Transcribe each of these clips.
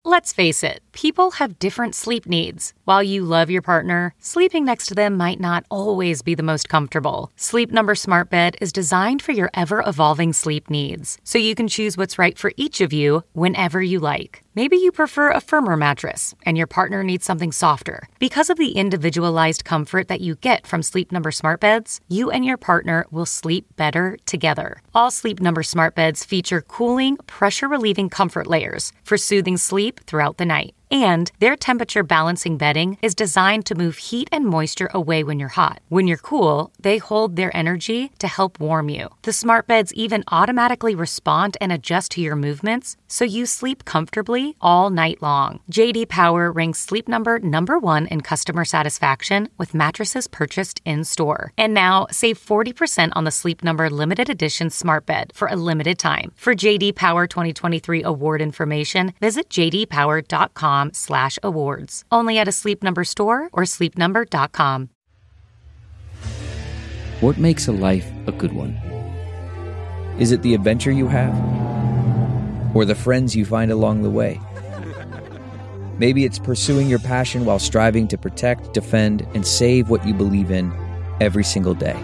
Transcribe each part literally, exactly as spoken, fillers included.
Let's face it, people have different sleep needs. While you love your partner, sleeping next to them might not always be the most comfortable. Sleep Number Smart Bed is designed for your ever-evolving sleep needs, so you can choose what's right for each of you whenever you like. Maybe you prefer a firmer mattress and your partner needs something softer. Because of the individualized comfort that you get from Sleep Number Smart Beds, you and your partner will sleep better together. All Sleep Number Smart Beds feature cooling, pressure-relieving comfort layers for soothing sleep throughout the night. And their temperature balancing bedding is designed to move heat and moisture away when you're hot. When you're cool, they hold their energy to help warm you. The smart beds even automatically respond and adjust to your movements, so you sleep comfortably all night long. J D Power ranks Sleep Number number one in customer satisfaction with mattresses purchased in-store. And now, save forty percent on the Sleep Number limited edition smart bed for a limited time. For J D Power twenty twenty-three award information, visit j d power dot com slash awards. Only at a Sleep Number store or sleep number dot com. What makes a life a good one? Is it the adventure you have? Or the friends you find along the way? Maybe it's pursuing your passion while striving to protect, defend, and save what you believe in every single day.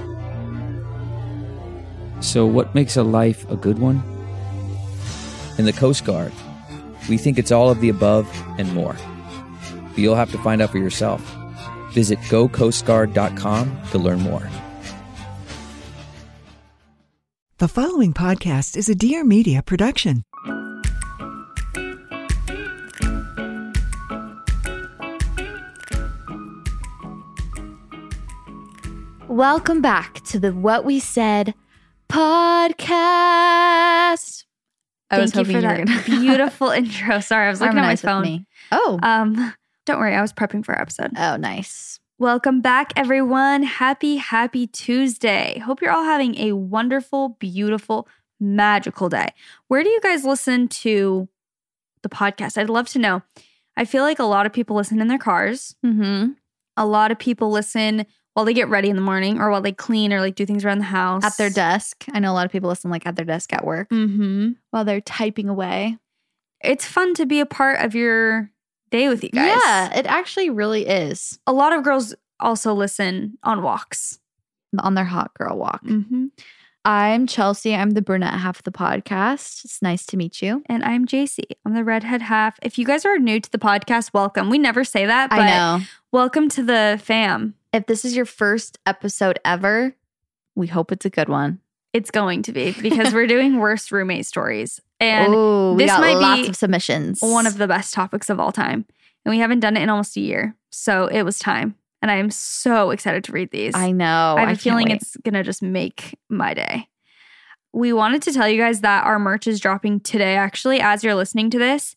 So what makes a life a good one? In the Coast Guard, we think it's all of the above and more. But you'll have to find out for yourself. Visit go coast guard dot com to learn more. The following podcast is a Dear Media production. Welcome back to the What We Said podcast. I was Thank you hoping for you that were gonna beautiful intro. Sorry, I was looking at my harmonize with phone. me. Oh, Um, don't worry, I was prepping for our episode. oh, nice. Welcome back, everyone. Happy, happy Tuesday. Hope you're all having a wonderful, beautiful, magical day. Where do you guys listen to the podcast? I'd love to know. I feel like a lot of people listen in their cars. Mm-hmm. A lot of people listen while they get ready in the morning or while they clean or like do things around the house. At their desk. I know a lot of people listen like at their desk at work Mm-hmm. while they're typing away. It's fun to be a part of your day with you guys. Yeah, it actually really is. A lot of girls also listen on walks. On their hot girl walk. Mm-hmm. I'm Chelsea. I'm the brunette half of the podcast. It's nice to meet you. And I'm J C. I'm the redhead half. If you guys are new to the podcast, welcome. We never say that, but I know. welcome to the fam. If this is your first episode ever, we hope it's a good one. It's going to be because we're doing worst roommate stories. And Ooh, we this got might lots be of submissions. one of the best topics of all time. And we haven't done it in almost a year. So it was time. And I am so excited to read these. I know. I have a can't feeling wait. it's going to just make my day. We wanted to tell you guys that our merch is dropping today, actually, as you're listening to this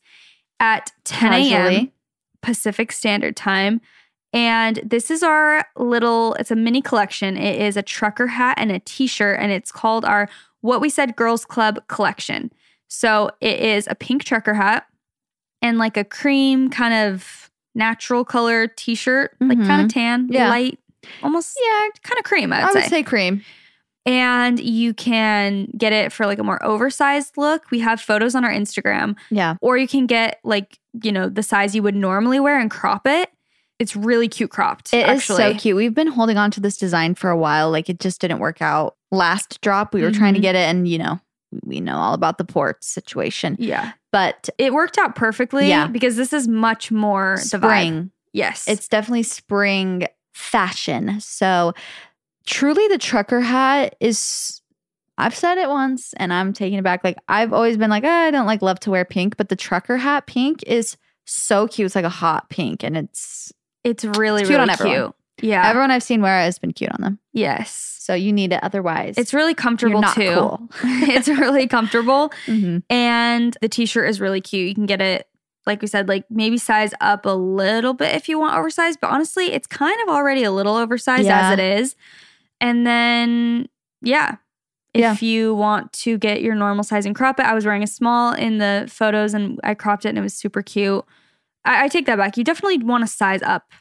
at ten a.m. Casually. Pacific Standard Time. And this is our little, it's a mini collection. It is a trucker hat and a t-shirt, and it's called our What We Said Girls Club collection. So it is a pink trucker hat and like a cream kind of natural color t-shirt, like Mhm. kind of tan, Yeah. light, almost Yeah, kind of cream, I'd I would say. say cream. And you can get it for like a more oversized look. We have photos on our Instagram. Yeah. Or you can get like, you know, the size you would normally wear and crop it. It's really cute cropped. It is actually. so cute. We've been holding on to this design for a while. Like it just didn't work out. Last drop, we were trying to Mhm. get it, and you know, we know all about the port situation. Yeah. But It worked out perfectly Yeah. because this is much more the vibe. spring, Yes. it's definitely spring fashion. So truly, the trucker hat is. I've said it once, and I'm taking it back. Like I've always been like, oh, I don't like love to wear pink, but the trucker hat pink is so cute. It's like a hot pink, and it's it's really, cute really on cute. everyone. Yeah. everyone I've seen wear it has been cute on them. yes. So you need it. Otherwise, It's really comfortable you're not too. cool. It's really comfortable. Mhm. And the t-shirt is really cute. You can get it, like we said, like maybe size up a little bit if you want oversized. But honestly, it's kind of already a little oversized Yeah. as it is. And then, yeah. If Yeah. you want to get your normal size and crop it, I was wearing a small in the photos and I cropped it and it was super cute. I, I take that back. You definitely want to size up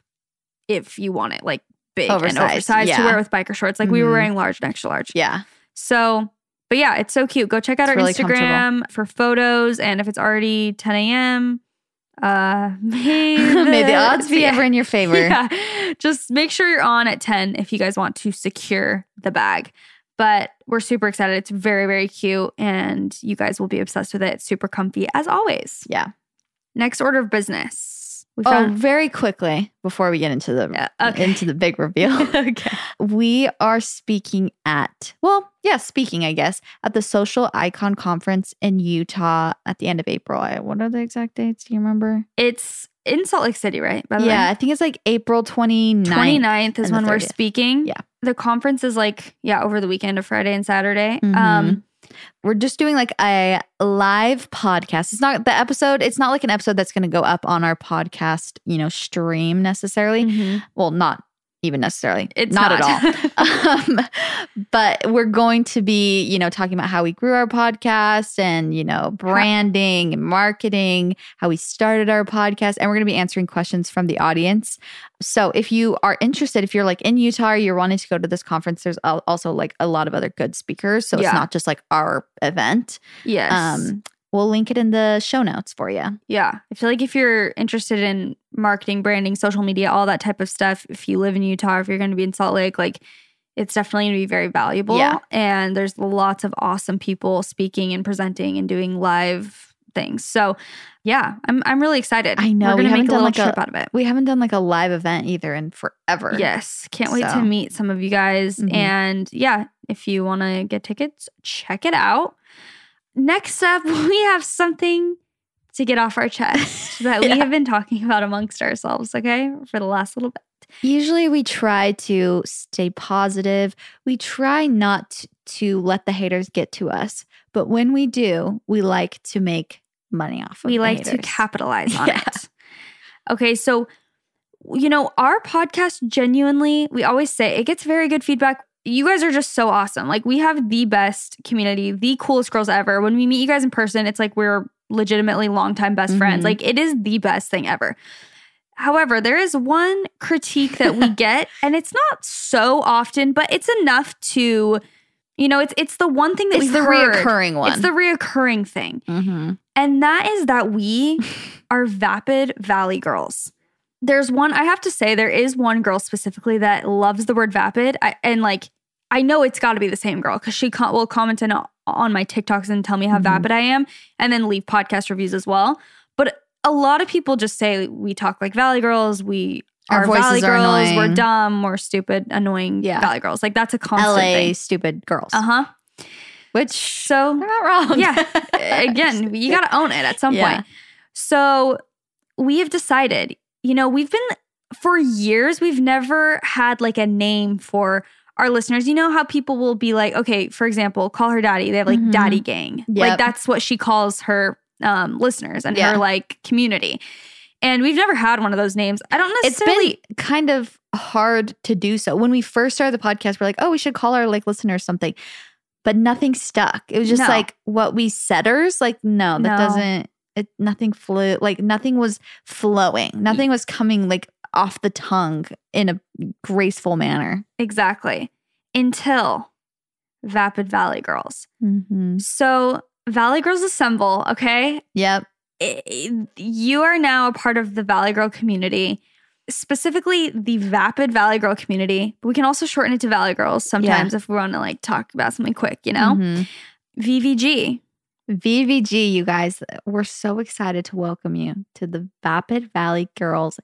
if you want it like big and Oversized, oversized to yeah. wear with biker shorts. Like we were Mhm. wearing large and extra large. Yeah. So, but yeah, it's so cute. Go check out It's our really Instagram for photos. And if it's already ten a.m., Uh, may May the the- odds be ever in your favor. Yeah. Just make sure you're on at ten if you guys want to secure the bag. But we're super excited. It's very, very cute. And you guys will be obsessed with it. It's super comfy as always. Yeah. Next order of business. We Oh, found very quickly before we get into the Yeah, okay. into the big reveal. okay. We are speaking at, well, yeah, speaking, I guess, at the Social Icon Conference in Utah at the end of April. I, what are the exact dates? Do you remember? It's in Salt Lake City, right? By the Yeah, way? I think it's like April twenty-ninth. twenty-ninth is and the when we're thirtieth. speaking. Yeah. The conference is like, yeah, over the weekend of Friday and Saturday. Mhm. Um, We're just doing like a live podcast. It's not the episode, it's not like an episode that's going to go up on our podcast, you know, stream necessarily. mhm. Well, not even necessarily. It's not, not. at all. um, but we're going to be, you know, talking about how we grew our podcast and, you know, branding and marketing, how we started our podcast. And we're going to be answering questions from the audience. So if you are interested, if you're like in Utah or you're wanting to go to this conference, there's al- also like a lot of other good speakers. So Yeah. it's not just like our event. Yes. Um, we'll link it in the show notes for you. Yeah. I feel like if you're interested in marketing, branding, social media, all that type of stuff, if you live in Utah, or if you're going to be in Salt Lake, like it's definitely going to be very valuable. Yeah. And there's lots of awesome people speaking and presenting and doing live things. So yeah, I'm I'm really excited. I know, We're we going to haven't make a done little like a- trip out of it. We haven't done like a live event either in forever. Yes. Can't wait So. to meet some of you guys. Mhm. And yeah, if you want to get tickets, check it out. Next up, we have something to get off our chest that we Yeah. have been talking about amongst ourselves, okay, for the last little bit. Usually we try to stay positive. We try not to let the haters get to us. But when we do, we like to make money off of We the like to haters. capitalize on Yeah. it. Okay, so, you know, our podcast genuinely, we always say it gets very good feedback. You guys are just so awesome. Like, we have the best community, the coolest girls ever. When we meet you guys in person, it's like we're legitimately longtime best friends. Mhm. Like, it is the best thing ever. However, there is one critique that we get, and it's not so often, but it's enough to, you know, it's it's the one thing that It's we've the heard. reoccurring one. It's the reoccurring thing. Mm-hmm. And that is that we are Vapid Valley girls. There's one, I have to say, there is one girl specifically that loves the word vapid. I, and like, I know it's got to be the same girl because she co- will comment in, on my TikToks and tell me how Mhm. vapid I am and then leave podcast reviews as well. But a lot of people just say we talk like Valley girls. We Our are voices Valley are girls. We're annoying. dumb. We're stupid, annoying Yeah. Valley girls. Like, that's a constant L A thing. stupid girls. Uh-huh. Which So they're not wrong. yeah. Again, you got to own it at some Yeah. point. So we have decided, you know, we've been, for years, we've never had like a name for our listeners. You know how people will be like, okay, for example, call her daddy. They have like Mhm. daddy gang. Like Yep. that's what she calls her um, listeners and Yeah. her like community. And we've never had one of those names. I don't It's necessarily. been kind of hard to do so. When we first started the podcast, we're like, oh, we should call our like listeners something. But nothing stuck. It was just No. like what we setters. Like, no, that No. doesn't, it, nothing flew, like nothing was flowing. Nothing was coming like off the tongue in a graceful manner. Exactly. Until Vapid Valley Girls. Mm-hmm. So Valley Girls Assemble, okay? Yep. I- you are now a part of the Valley Girl community, specifically the Vapid Valley Girl community. But we can also shorten it to Valley Girls sometimes if we want to like talk about something quick, you know? Mhm. V V G. V V G, you guys, we're so excited to welcome you to the Vapid Valley Girls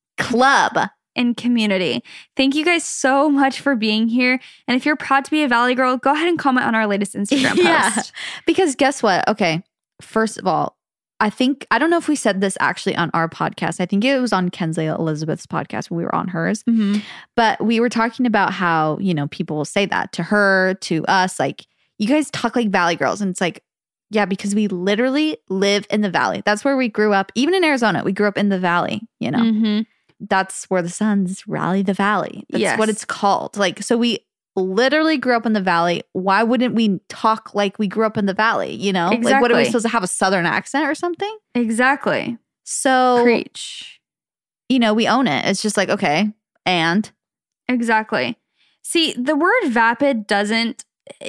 Club. And community. Thank you guys so much for being here. And if you're proud to be a Valley Girl, go ahead and comment on our latest Instagram Yeah. post. Because guess what? Okay. First of all, I think, I don't know if we said this actually on our podcast. I think it was on Kensley Elizabeth's podcast when we were on hers. Mhm. But we were talking about how, you know, people will say that to her, to us, like, you guys talk like Valley Girls. And it's like, yeah, because we literally live in the Valley. That's where we grew up. Even in Arizona, we grew up in the Valley, you know? Mhm. That's where the Suns rally the Valley. That's Yes. what it's called. Like, so we literally grew up in the Valley. Why wouldn't we talk like we grew up in the Valley? You know, like, what are we Exactly. supposed to have a Southern accent or something? Exactly. So, Preach. you know, we own it. It's just like, okay, and Exactly. See, the word vapid doesn't,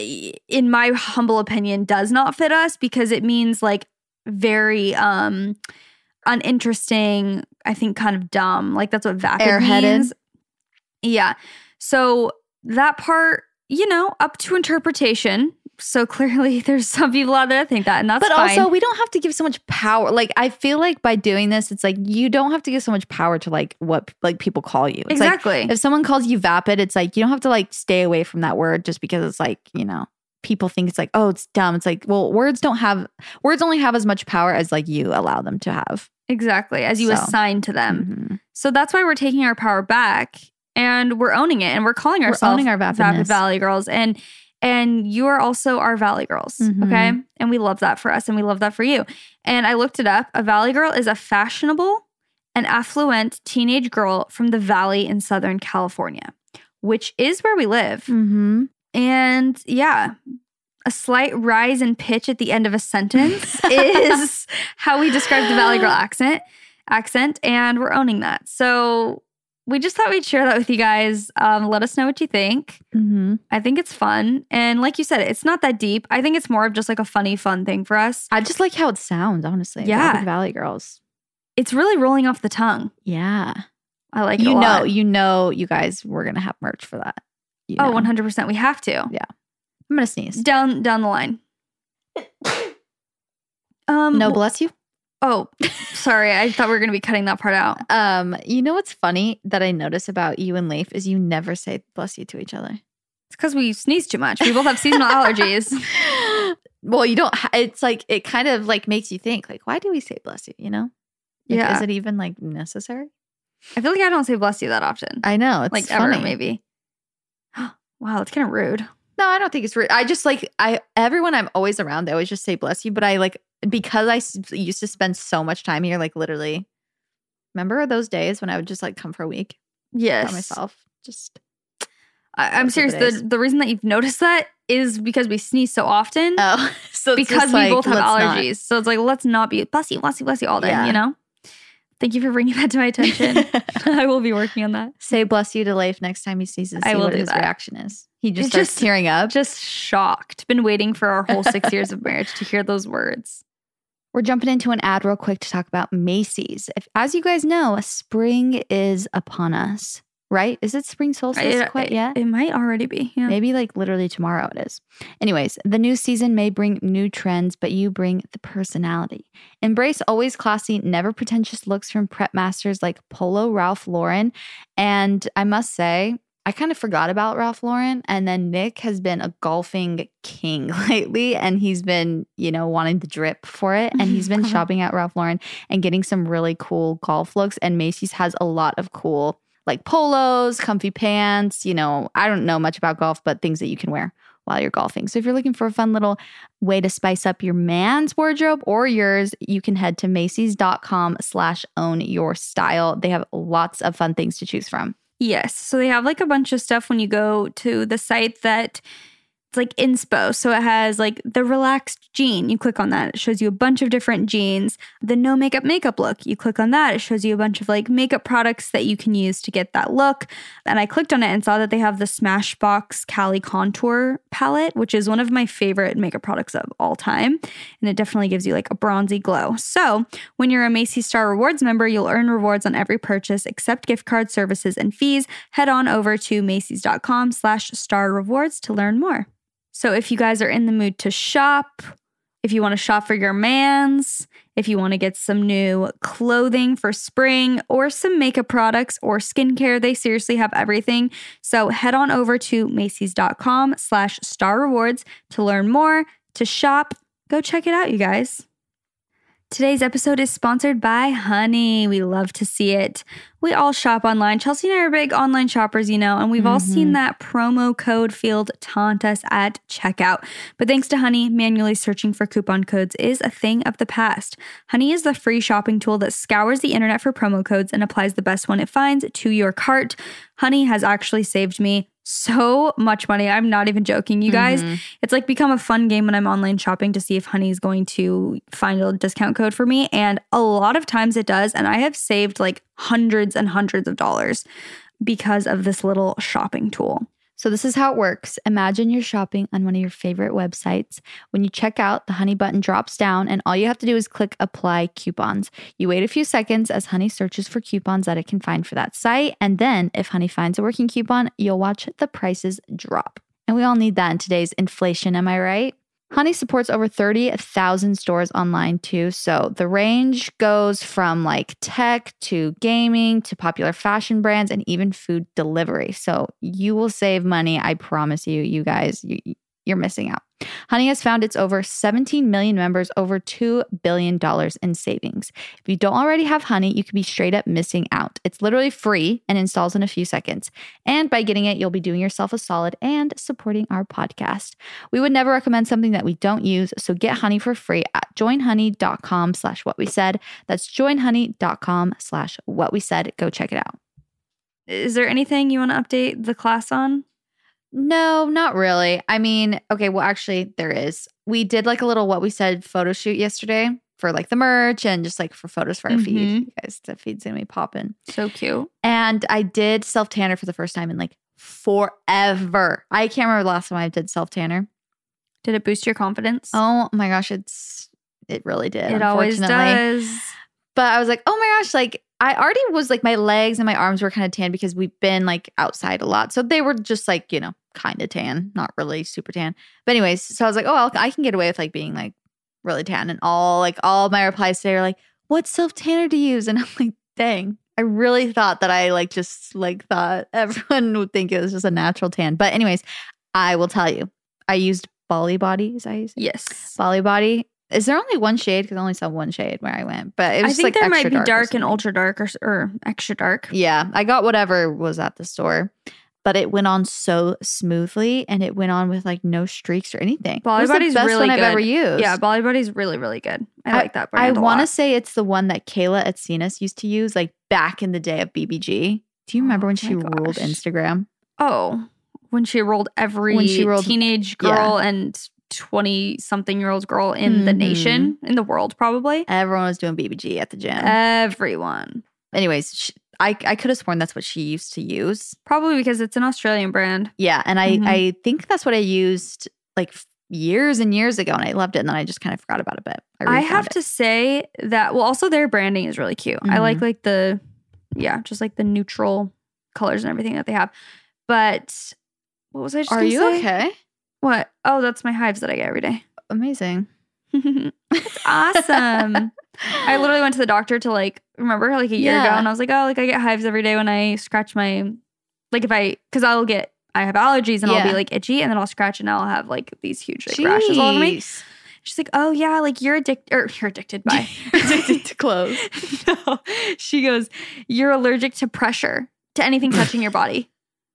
in my humble opinion, does not fit us because it means like very um uninteresting, I think kind of dumb. Like that's what vapid Airheaded. means. Yeah. So that part, you know, up to interpretation. So clearly there's some people out there that think that, and that's But fine. also, we don't have to give so much power. Like, I feel like by doing this, it's like you don't have to give so much power to like what like people call you. It's Exactly. Like, if someone calls you vapid, it's like you don't have to like stay away from that word just because it's like, you know, people think it's like, oh, it's dumb. It's like, well, words don't have words only have as much power as like you allow them to have. Exactly. As you So. assign to them. Mhm. So that's why we're taking our power back and we're owning it and we're calling We're ourselves owning our Vapid vapidness. Valley Girls. And and you are also our Valley Girls. Mhm. Okay. And we love that for us and we love that for you. And I looked it up. A Valley Girl is a fashionable and affluent teenage girl from the Valley in Southern California, which is where we live. Mhm. And yeah, a slight rise in pitch at the end of a sentence is how we describe the Valley Girl accent. Accent, and we're owning that. So we just thought we'd share that with you guys. Um, let us know what you think. Mhm. I think it's fun, and like you said, it's not that deep. I think it's more of just like a funny, fun thing for us. I just like how it sounds, honestly. Yeah. Vapid Valley Girls. It's really rolling off the tongue. Yeah. I like it You a know, lot. you know, you guys, we're gonna have merch for that. You Oh, know. one hundred percent. We have to. I'm gonna sneeze. Down down the line. Um, No, w- bless you. oh, sorry. I thought we were going to be cutting that part out. Um, you know what's funny that I notice about you and Leif is you never say bless you to each other. It's because we sneeze too much. We both have seasonal allergies. Well, you don't. Ha- it's like it kind of like makes you think like, why do we say bless you? You know? Like, Yeah. Is it even like necessary? I feel like I don't say bless you that often. I know. It's like funny. ever, maybe. Wow, that's kind of rude. No, I don't think it's rude. I just like I everyone I'm always around, they always just say bless you. But I like because I s- used to spend so much time here, like literally. Remember those days when I would just like come for a week Yes. by myself? Just I, I'm Those are serious. the The, days. the reason that you've noticed that is because we sneeze so often. oh, so it's because just we like, both have let's not. allergies. So it's like, let's not be bless you, bless you, bless you all day, Yeah. you know? Thank you for bringing that to my attention. I will be working on that. Say bless you to Leif next time he sees us. I See will what do his that. reaction is. He just It's starts just- tearing up. Just shocked. Been waiting for our whole six years of marriage to hear those words. We're jumping into an ad real quick to talk about Macy's. If, as you guys know, spring is upon us, right? Is it spring solstice It, quite yet? it might already be. Yeah. Maybe like literally tomorrow it is. Anyways, the new season may bring new trends, but you bring the personality. Embrace always classy, never pretentious looks from prep masters like Polo Ralph Lauren. And I must say, I kind of forgot about Ralph Lauren. And then Nick has been a golfing king lately. And he's been, you know, wanting the drip for it. And he's been shopping at Ralph Lauren and getting some really cool golf looks. And Macy's has a lot of cool like polos, comfy pants, you know, I don't know much about golf, but things that you can wear while you're golfing. So if you're looking for a fun little way to spice up your man's wardrobe or yours, you can head to Macy's.com slash own your style. They have lots of fun things to choose from. Yes. So they have like a bunch of stuff when you go to the site that it's like inspo. So it has like the relaxed jean. You click on that. It shows you a bunch of different jeans. The no makeup makeup look. You click on that. It shows you a bunch of like makeup products that you can use to get that look. And I clicked on it and saw that they have the Smashbox Cali Contour palette, which is one of my favorite makeup products of all time. And it definitely gives you like a bronzy glow. So when you're a Macy's Star Rewards member, you'll earn rewards on every purchase except gift card services and fees. Head on over to Macy's.com slash star rewards to learn more. So if you guys are in the mood to shop, if you want to shop for your mans, if you want to get some new clothing for spring or some makeup products or skincare, they seriously have everything. So head on over to Macy's.com slash star rewards to learn more, to shop. Go check it out, you guys. Today's episode is sponsored by Honey. We love to see it. We all shop online. Chelsea and I are big online shoppers, you know, and we've all seen that promo code field taunt us at checkout. But thanks to Honey, manually searching for coupon codes is a thing of the past. Honey is the free shopping tool that scours the internet for promo codes and applies the best one it finds to your cart. Honey has actually saved me so much money. I'm not even joking, you guys. Mhm. It's like become a fun game when I'm online shopping to see if Honey is going to find a discount code for me. And a lot of times it does. And I have saved like hundreds and hundreds of dollars because of this little shopping tool. So this is how it works. Imagine you're shopping on one of your favorite websites. When you check out, the Honey button drops down and all you have to do is click apply coupons. You wait a few seconds as Honey searches for coupons that it can find for that site. And then if Honey finds a working coupon, you'll watch the prices drop. And we all need that in today's inflation, am I right? Honey supports over thirty thousand stores online too. So the range goes from like tech to gaming to popular fashion brands and even food delivery. So you will save money. I promise you, you guys, you, you're missing out. Honey has found its over seventeen million members over two billion dollars in savings. If you don't already have Honey, you could be straight up missing out. It's literally free and installs in a few seconds. And by getting it, you'll be doing yourself a solid and supporting our podcast. We would never recommend something that we don't use, so get Honey for free at joinhoney.com slash what we said. That's joinhoney.com slash what we said. Go check it out. Is there anything you want to update the class on? No, not really. I mean, okay, well, actually, there is. We did like a little what we said photo shoot yesterday for like the merch and just like for photos for our Mhm. feed. You guys, the feed's gonna be popping. So cute. And I did self tanner for the first time in like forever. I can't remember the last time I did self tanner. Did it boost your confidence? Oh my gosh, it's it really did. it always unfortunately. does. But I was like, oh my gosh, like I already was like, my legs and my arms were kind of tan because we've been like outside a lot. So they were just like, you know, kind of tan, not really super tan. But anyways, so I was like, oh, I'll, I can get away with like being like really tan. And all like all my replies today are like, what self tanner to use? And I'm like, dang, I really thought that I like just like thought everyone would think it was just a natural tan. But anyways, I will tell you, I used Bali Body. Is that how you say it? Yes. Bali Body. Is there only one shade? Because I only saw one shade where I went. But it was I just, think like, there might extra be dark, or dark and something. ultra dark or, or extra dark. Yeah, I got whatever was at the store. But it went on so smoothly and it went on with like no streaks or anything. Bali it was Body's the best really one good. I've ever used. Yeah, Bali Body's really, really good. I, like that I brand a want to lot. say it's the one that Kayla at Cenas used to use like back in the day of B B G. Do you remember Oh when she my ruled gosh. Instagram? Oh, when she rolled every When she rolled- teenage girl and twenty-something-year-old girl in the Mhm. nation, in the world probably. Everyone was doing B B G at the gym. Everyone. Anyways, she, I, I could have sworn that's what she used to use. Probably because it's an Australian brand. Yeah, and I, Mhm. I think that's what I used like f- years and years ago, and I loved it, and then I just kind of forgot about it a bit. I have to say that, well, also their branding is really cute. I Mhm. like like the, yeah, just like the neutral colors and everything that they have. But what was I just Are gonna you say? okay? What? Oh, that's my hives that I get every day. Amazing. It's awesome. I literally went to the doctor to like, remember like a year ago, Yeah. and I was like, oh, like I get hives every day when I scratch my, like if I, because I'll get, I have allergies and I'll Yeah. be like itchy, and then I'll scratch and I'll have like these huge like rashes all over me. Jeez. She's like, oh yeah, like you're addicted, or you're addicted by Addicted to clothes. No, she goes, you're allergic to pressure, to anything touching your body,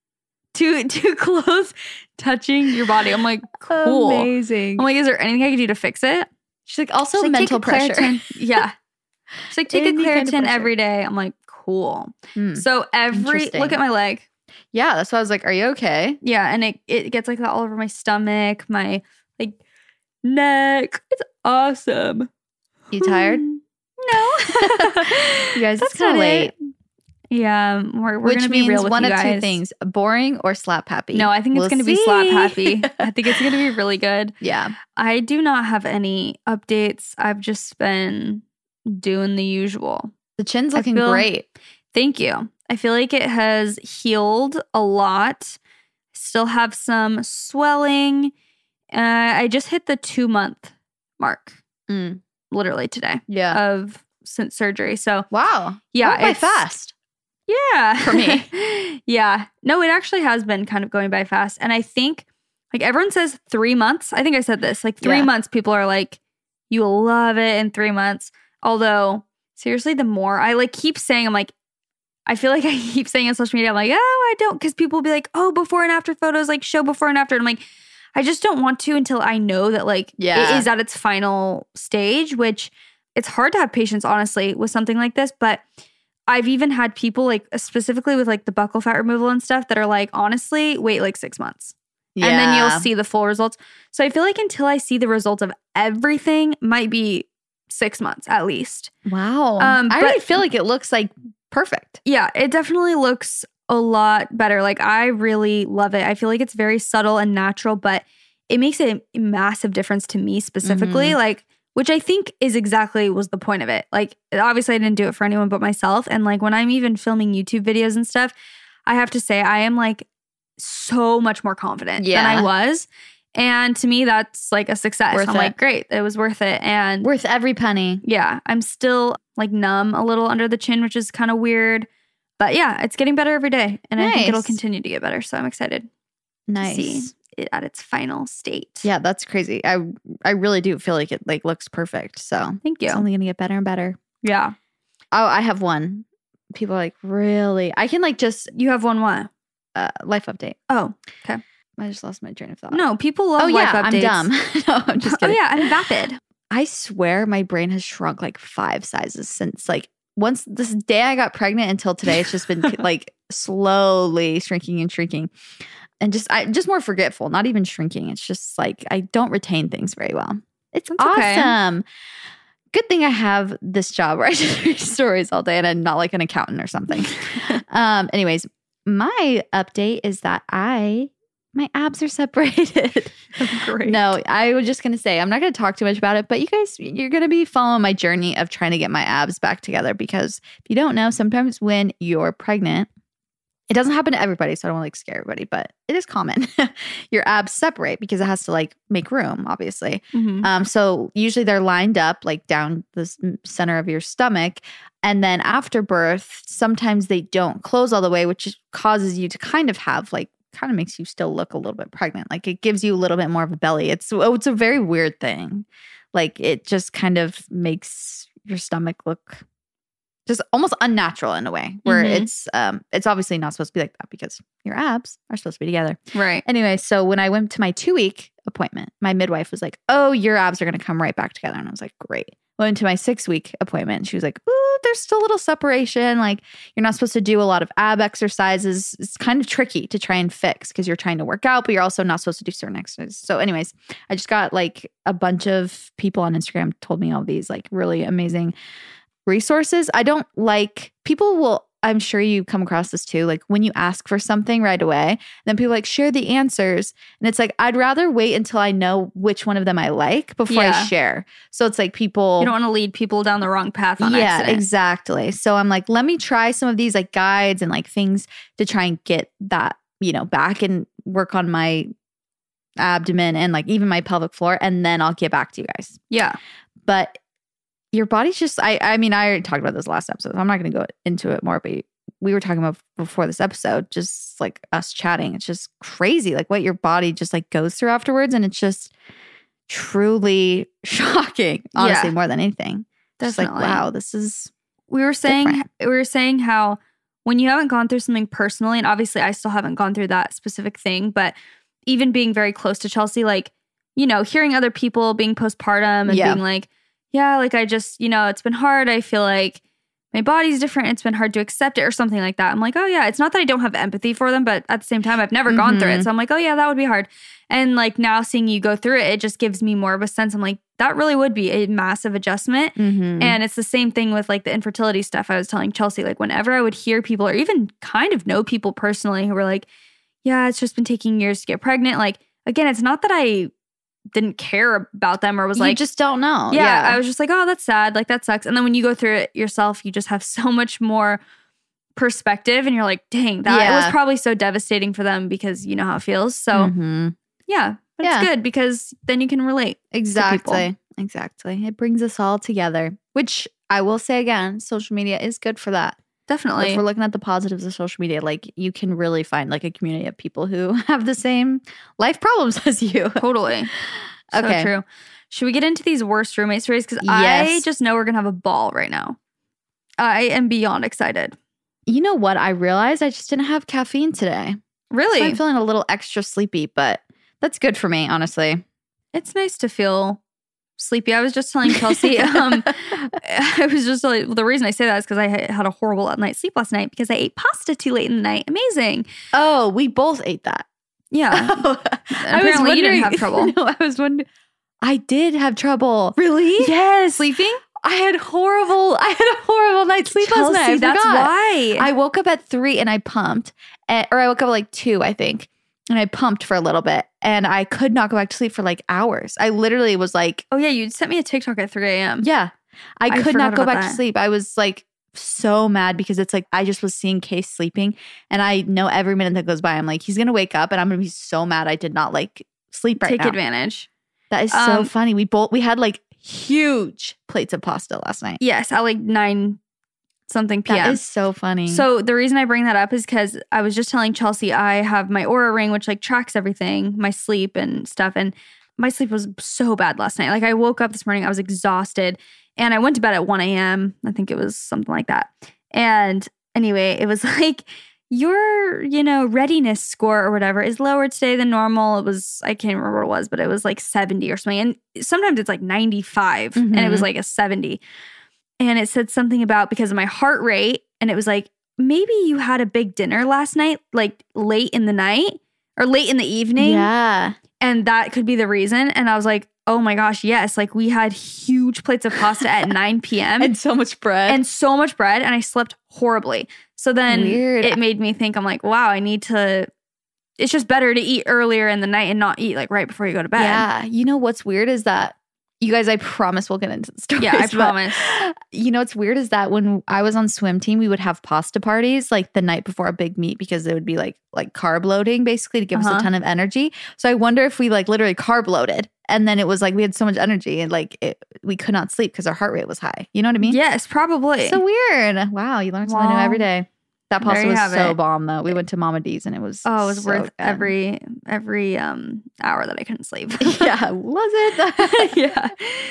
to to clothes touching your body. I'm like, cool. Amazing. I'm like, is there anything I can do to fix it? She's like, also She's like, mental take a pressure. Claritin. Yeah. She's like, take a Any kind of Claritin pressure. every day. I'm like, cool. Hmm. So every, Interesting. look at my leg. Yeah, that's why I was like, are you okay? Yeah. And it, it gets like that all over my stomach, my like neck. It's awesome. You tired? No. You guys, it's That's kind of not late. it. Yeah. We're, we're Which going to be means real with one you of guys. two things: boring or slap happy. No, I think We'll it's going to be slap see. happy. I think it's going to be really good. Yeah. I do not have any updates. I've just been doing the usual. The chin's I looking feel- great. Thank you. I feel like it has healed a lot. Still have some swelling. Uh, I just hit the two month mark, Mm. literally today, Yeah. of since surgery. So Wow. yeah, Went by it's- fast. yeah, For me. yeah. No, it actually has been kind of going by fast. And I think like everyone says three months. I think I said this, like three Yeah. months, people are like, you will love it in three months. Although seriously, the more I like keep saying, I'm like, I feel like I keep saying on social media, I'm like, oh, I don't, because people will be like, oh, before and after photos, like show before and after. And I'm like, I just don't want to until I know that like Yeah. it is at its final stage, which it's hard to have patience, honestly, with something like this. But I've even had people like specifically with like the buccal fat removal and stuff that are like, honestly, wait like six months. Yeah. And then you'll see the full results. So I feel like until I see the results of everything might be six months at least. Wow. Um, I but- already feel like it looks like perfect. Yeah, it definitely looks a lot better. Like I really love it. I feel like it's very subtle and natural, but it makes a massive difference to me specifically. Mm-hmm. Like, which I think is exactly was the point of it. Like, obviously I didn't do it for anyone but myself. And like when I'm even filming YouTube videos and stuff, I have to say I am like so much more confident Yeah. than I was. And to me, that's like a success. Worth I'm it. like, great, it was worth it. And Worth every penny. yeah, I'm still like numb a little under the chin, which is kind of weird. But yeah, it's getting better every day. And I think it'll Nice. continue to get better. So I'm excited Nice. to see it at its final state. Yeah, that's crazy. I I really do feel like it like looks perfect. So Thank you. it's only gonna get better and better. Yeah. Oh, I have one. People are like, really? I can like just You have one what? uh, life update. Oh, okay. I just lost my train of thought. No, people love oh life yeah, updates. I'm dumb. No, I'm just Oh kidding. yeah, I'm vapid. I swear my brain has shrunk like five sizes since like once this day I got pregnant until today. It's just been like slowly shrinking and shrinking, and just I just more forgetful. Not even shrinking. It's just like I don't retain things very well. It's That's okay. awesome. Good thing I have this job where I just read stories all day and I'm not like an accountant or something. um. Anyways, my update is that I my abs are separated. Great. No, I was just going to say, I'm not going to talk too much about it, but you guys, you're going to be following my journey of trying to get my abs back together because if you don't know, sometimes when you're pregnant, it doesn't happen to everybody, so I don't want to like scare everybody, but it is common. Your abs separate because it has to like make room, obviously. Mhm. Um, so usually they're lined up like down the s- center of your stomach. And then after birth, sometimes they don't close all the way, which causes you to kind of have like kind of makes you still look a little bit pregnant. Like it gives you a little bit more of a belly. It's oh, it's a very weird thing. Like it just kind of makes your stomach look just almost unnatural in a way where Mhm. it's um it's obviously not supposed to be like that because your abs are supposed to be together. Right. Anyway, so when I went to my two week appointment, my midwife was like, "Oh, your abs are going to come right back together." And I was like, "Great." Went to my six week appointment and she was like, "Ooh, there's still a little separation. Like you're not supposed to do a lot of ab exercises. It's kind of tricky to try and fix because you're trying to work out, but you're also not supposed to do certain exercises." So anyways, I just got like a bunch of people on Instagram told me all these like really amazing resources. I don't like people will I'm sure you come across this too. Like when you ask for something right away, then people like share the answers. And it's like, I'd rather wait until I know which one of them I like before Yeah. I share. So it's like people. You don't want to lead people down the wrong path on yeah, accident. exactly. So I'm like, let me try some of these like guides and like things to try and get that, you know, back and work on my abdomen and like even my pelvic floor. And then I'll get back to you guys. Yeah. But your body's just, I I mean, I already talked about this last episode. So I'm not going to go into it more, but we were talking about before this episode, just like us chatting. It's just crazy, like what your body just like goes through afterwards. And it's just truly shocking, honestly, Yeah. more than anything. Just like, Definitely. wow, this is, We were saying Different. we were saying how when you haven't gone through something personally, and obviously I still haven't gone through that specific thing, but even being very close to Chelsea, like, you know, hearing other people being postpartum and Yeah. being like, yeah, like I just, you know, it's been hard. I feel like my body's different. It's been hard to accept it or something like that. I'm like, oh yeah, it's not that I don't have empathy for them, but at the same time, I've never gone through it. Mhm. So I'm like, oh yeah, that would be hard. And like now seeing you go through it, it just gives me more of a sense. I'm like, that really would be a massive adjustment. mhm. And it's the same thing with like the infertility stuff. I was telling Chelsea, like whenever I would hear people or even kind of know people personally who were like, yeah, it's just been taking years to get pregnant. Like, again, it's not that I didn't care about them or was you like, just don't know. yeah, I was just like, oh, that's sad. Like, that sucks. And then when you go through it yourself, you just have so much more perspective and you're like, dang, that Yeah. was probably so devastating for them because you know how it feels. So, Mhm. yeah, but Yeah. it's good because then you can relate. Exactly. Exactly. It brings us all together, which I will say again, social media is good for that. Definitely. If we're looking at the positives of social media, like you can really find like a community of people who have the same life problems as you. Totally. So Okay. true. Should we get into these worst roommate stories? Because I Yes. just know we're going to have a ball right now. I am beyond excited. You know what? I realized I just didn't have caffeine today. Really? So I'm feeling a little extra sleepy, but that's good for me, honestly. It's nice to feel sleepy. I was just telling Chelsea, um, I was just like, well, the reason I say that is because I ha- had a horrible night's sleep last night because I ate pasta too late in the night. Amazing. Oh, we both ate that. Yeah. I Apparently you didn't have trouble. No, I was wondering. I did have trouble. Really? Yes. Sleeping? I had horrible, I had a horrible night's sleep Chelsea, last night. I that's forgot. why. I woke up at three and I pumped, at, or I woke up at like two, I think, and I pumped for a little bit, and I could not go back to sleep for like hours. I literally was like, oh yeah, you sent me a TikTok at three a.m. yeah, I I could not forgot go about back that. to sleep. I was like so mad because it's like I just was seeing Case sleeping, and I know every minute that goes by, I'm like, he's gonna wake up, and I'm gonna be so mad I did not like sleep right Take now. advantage. That is so Um, funny. We both we had like huge plates of pasta last night. Yes, at like nine something p.m. That is so funny. So the reason I bring that up is because I was just telling Chelsea I have my Oura ring, which like tracks everything, my sleep and stuff. And my sleep was so bad last night. Like I woke up this morning, I was exhausted, and I went to bed at one a.m. I think it was something like that. And anyway, it was like your, you know, readiness score or whatever is lower today than normal. It was, I can't remember what it was, but it was like seventy or something. And sometimes it's like ninety-five and it was Mhm. like a seventy. And it said something about because of my heart rate. And it was like, maybe you had a big dinner last night, like late in the night or late in the evening. yeah. And that could be the reason. And I was like, oh my gosh, yes. Like we had huge plates of pasta at nine p.m. And so much bread. and so much bread. And I slept horribly. So then Weird. it made me think, I'm like, wow, I need to, it's just better to eat earlier in the night and not eat like right before you go to bed. yeah. You know what's weird is that you guys, I promise we'll get into the stories. Yeah, I but promise. You know what's weird is that when I was on swim team, we would have pasta parties like the night before a big meet because it would be like like carb loading basically to give us Uh-huh. a ton of energy. So I wonder if we like literally carb loaded and then it was like we had so much energy and like it, we could not sleep because our heart rate was high. You know what I mean? Yes, probably. So weird. Wow, you learn something new Well, every day. That there pasta you was have so it. bomb though. We went to Mama D's and it was oh, it was so worth good. every every um hour that I couldn't sleep. Yeah, was it? yeah.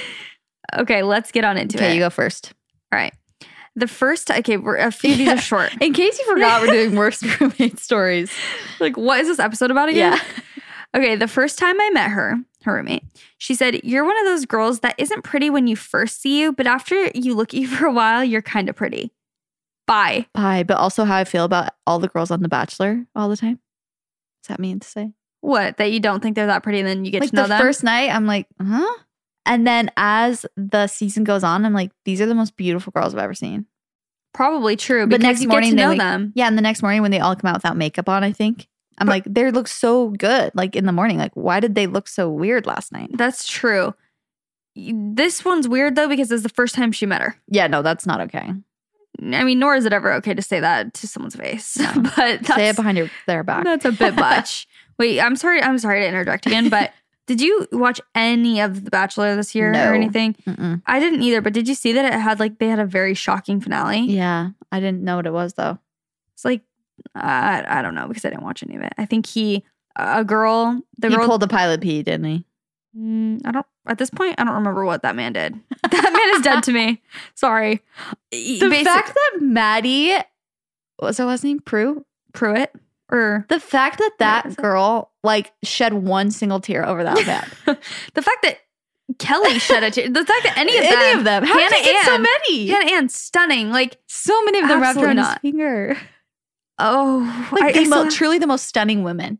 Okay, let's get on into it. Okay, you go first. All right. The first, okay, we're, a few of these Yeah. are short. In case you forgot, we're doing worst roommate stories. Like, what is this episode about again? Yeah. Okay, the first time I met her, her roommate, she said, you're one of those girls that isn't pretty when you first see you, but after you look at you for a while, you're kind of pretty. Bye. Bye. But also how I feel about all the girls on The Bachelor all the time. What's that mean to say? What? That you don't think they're that pretty and then you get Like to know the them? first night, I'm like, huh? And then as the season goes on, I'm like, these are the most beautiful girls I've ever seen. Probably true. But Because next you morning get to they know wake- them. Yeah. And the next morning when they all come out without makeup on, I think, I'm But- like, they look so good. Like in the morning, like, why did they look so weird last night? That's true. This one's weird though because it's the first time she met her. Yeah, no, that's not okay. I mean, nor is it ever okay to say that to someone's face. No. But that's, Say it behind your their back. that's a bit much. Wait, I'm sorry. I'm sorry to interject again, but did you watch any of The Bachelor this year No. or anything? Mm-mm. I didn't either, but did you see that it had like they had a very shocking finale? Yeah, I didn't know what it was though. It's like I I don't know because I didn't watch any of it. I think he a girl the he girl pulled the pilot P, didn't he? Mm, I don't at this point I don't remember what that man did. That man is dead to me. Sorry. The fact that Maddie, what's her last name? Prue? Pruitt or The fact that Yeah, that is it? girl like shed one single tear over that man. the fact that Kelly shed a tear. The fact that any of them, Any of them. How did Hannah he get so Ann- many? Hannah Ann, stunning. Like, So many of them wrapped Absolutely around not. his finger. oh, Like I- the I mo- saw- truly the most stunning women.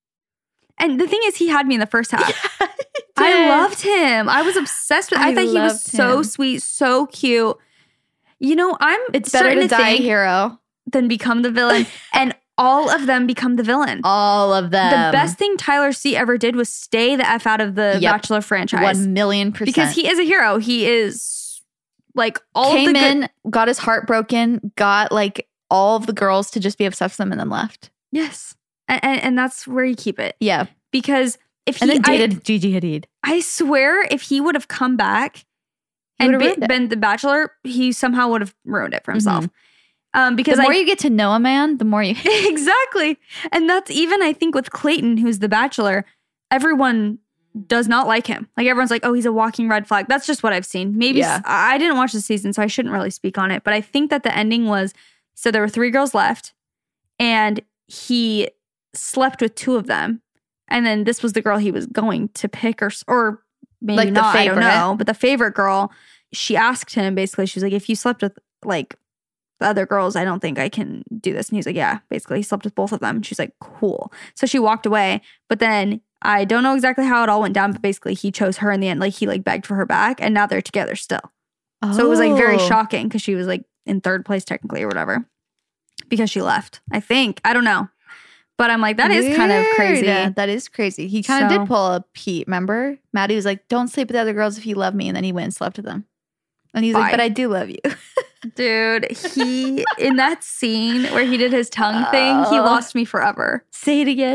and the thing is, he had me in the first half. I I loved him. I was obsessed with. I, I thought he was loved so him. sweet, so cute. You know, I'm It's better starting to die a think hero. than become the villain, and all of them become the villain. All of them. The best thing Tyler C ever did was stay the f out of the Yep. Bachelor franchise One million percent. because he is a hero. He is like all came of the good. in, got his heart broken, got like all of the girls to just be obsessed with him and then left. Yes, and, and and that's where you keep it Yeah. because if And he, then I, dated Gigi Hadid. I swear, if he would have come back He and would've be, ruined it. been the Bachelor, he somehow would have ruined it for himself. Um, because The more I you get to know a man, the more you exactly, and that's even I think with Clayton, who's the Bachelor, everyone does not like him. Like everyone's like, oh, he's a walking red flag. That's just what I've seen. Maybe Yeah. s- I didn't watch the season, so I shouldn't really speak on it. But I think that the ending was so there were three girls left, and he slept with two of them, and then this was the girl he was going to pick, or s- or maybe Like the not. I don't favorite. know. But the favorite girl, she asked him basically. She was like, if you slept with like the other girls, I don't think I can do this. And he's like, yeah, basically he slept with both of them. And she's like, cool. So she walked away. But then I don't know exactly how it all went down, but basically he chose her in the end. Like he like begged for her back and now they're together still. Oh. So it was like very Oh. shocking because she was like in third place technically or whatever because she left. I think. I don't know. But I'm like, that is kind of crazy. Yeah, that is crazy. He kind of So- did pull a Pete, remember? Maddie was like, don't sleep with the other girls if you love me. And then he went and slept with them. And he's Bye. like, but I do love you. Dude, he, in that scene where he did his tongue thing, he Oh. lost me forever. Say it again.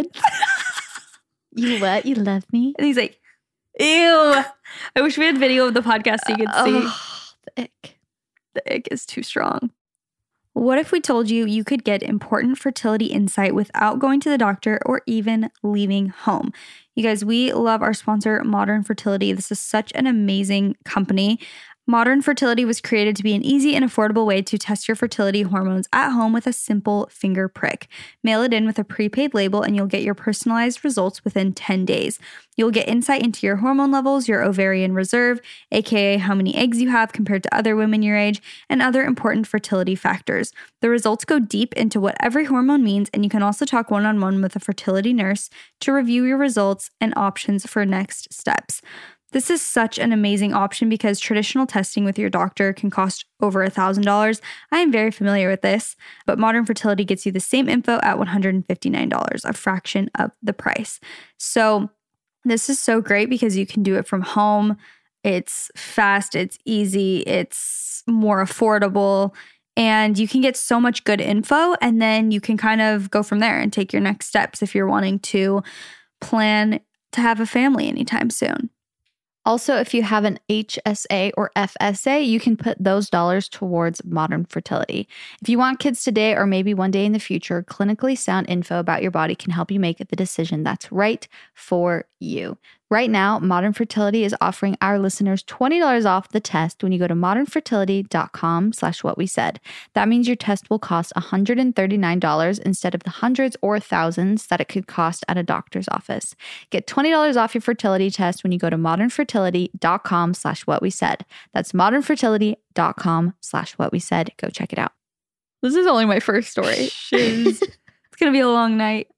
You what? You love me? And he's like, ew. I wish we had video of the podcast so you could see. Oh, the ick. The ick is too strong. What if we told you you could get important fertility insight without going to the doctor or even leaving home? You guys, we love our sponsor, Modern Fertility. This is such an amazing company. Modern Fertility was created to be an easy and affordable way to test your fertility hormones at home with a simple finger prick. Mail it in with a prepaid label and you'll get your personalized results within ten days. You'll get insight into your hormone levels, your ovarian reserve, aka how many eggs you have compared to other women your age, and other important fertility factors. The results go deep into what every hormone means, and you can also talk one-on-one with a fertility nurse to review your results and options for next steps. This is such an amazing option because traditional testing with your doctor can cost over one thousand dollars. I am very familiar with this, but Modern Fertility gets you the same info at one hundred fifty-nine dollars, a fraction of the price. So this is so great because you can do it from home. It's fast, it's easy, it's more affordable, and you can get so much good info, and then you can kind of go from there and take your next steps if you're wanting to plan to have a family anytime soon. Also, if you have an H S A or F S A, you can put those dollars towards Modern Fertility. If you want kids today or maybe one day in the future, clinically sound info about your body can help you make the decision that's right for you. Right now, Modern Fertility is offering our listeners twenty dollars off the test when you go to modernfertility.com slash what we said. That means your test will cost one hundred thirty-nine dollars instead of the hundreds or thousands that it could cost at a doctor's office. Get twenty dollars off your fertility test when you go to modernfertility.com slash what we said. That's modernfertility.com slash what we said. Go check it out. This is only my first story. Shiz. It's going to be a long night.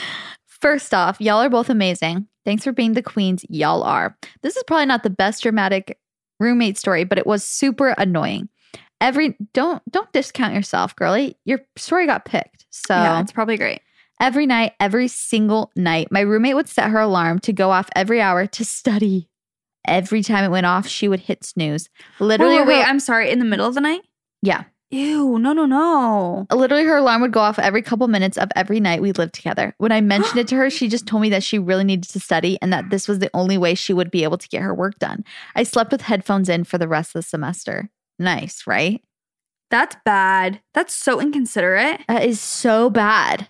First off, y'all are both amazing. Thanks for being the queens y'all are. This is probably not the best dramatic roommate story, but it was super annoying. Every don't don't discount yourself, girlie. Your story got picked. So Yeah, it's probably great. every night, every single night, my roommate would set her alarm to go off every hour to study. Every time it went off, she would hit snooze. Literally, Wait, wait, wait, her- I'm sorry. In the middle of the night? yeah. Ew, no, no, no. Literally, her alarm would go off every couple minutes of every night we lived together. When I mentioned it to her, she just told me that she really needed to study and that this was the only way she would be able to get her work done. I slept with headphones in for the rest of the semester. Nice, right? That's bad. That's so inconsiderate. That is so bad.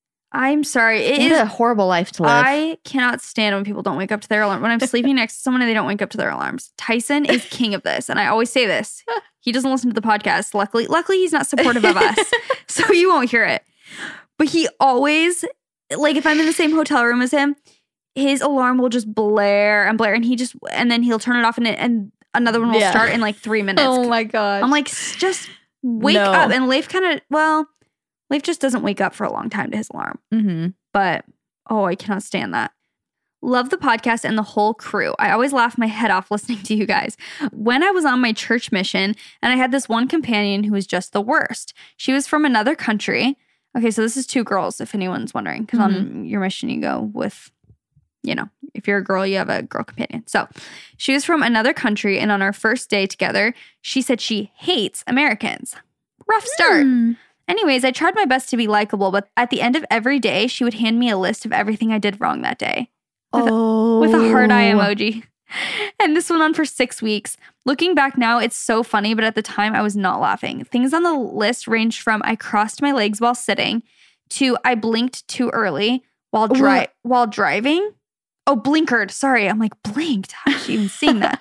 I'm sorry. It What is. a horrible life to live. I cannot stand when people don't wake up to their alarm. When I'm sleeping next to someone and they don't wake up to their alarms. Tyson is king of this. And I always say this. He doesn't listen to the podcast. Luckily, luckily he's not supportive of us. So you won't hear it. But he always, like if I'm in the same hotel room as him, his alarm will just blare and blare. And he just, and then he'll turn it off and, it, and another one will Yeah. start in like three minutes. Oh my God. I'm like, "S- just wake No. up. And Leif kind of, well, Leif just doesn't wake up for a long time to his alarm. mm-hmm. But oh, I cannot stand that. Love the podcast and the whole crew. I always laugh my head off listening to you guys. When I was on my church mission and I had this one companion who was just the worst. She was from another country. Okay, so this is two girls, if anyone's wondering, because on your mission you go with, you know, if you're a girl, you have a girl companion. So she was from another country, and on our first day together, she said she hates Americans. Rough start. Mm. Anyways, I tried my best to be likable, but at the end of every day, she would hand me a list of everything I did wrong that day. With a- Oh. With a heart eye emoji. And this went on for six weeks. Looking back now, it's so funny, but at the time I was not laughing. Things on the list ranged from I crossed my legs while sitting to I blinked too early while dri- What? while driving. Oh, blinkered. Sorry. I'm like, blinked. How is she even seeing that?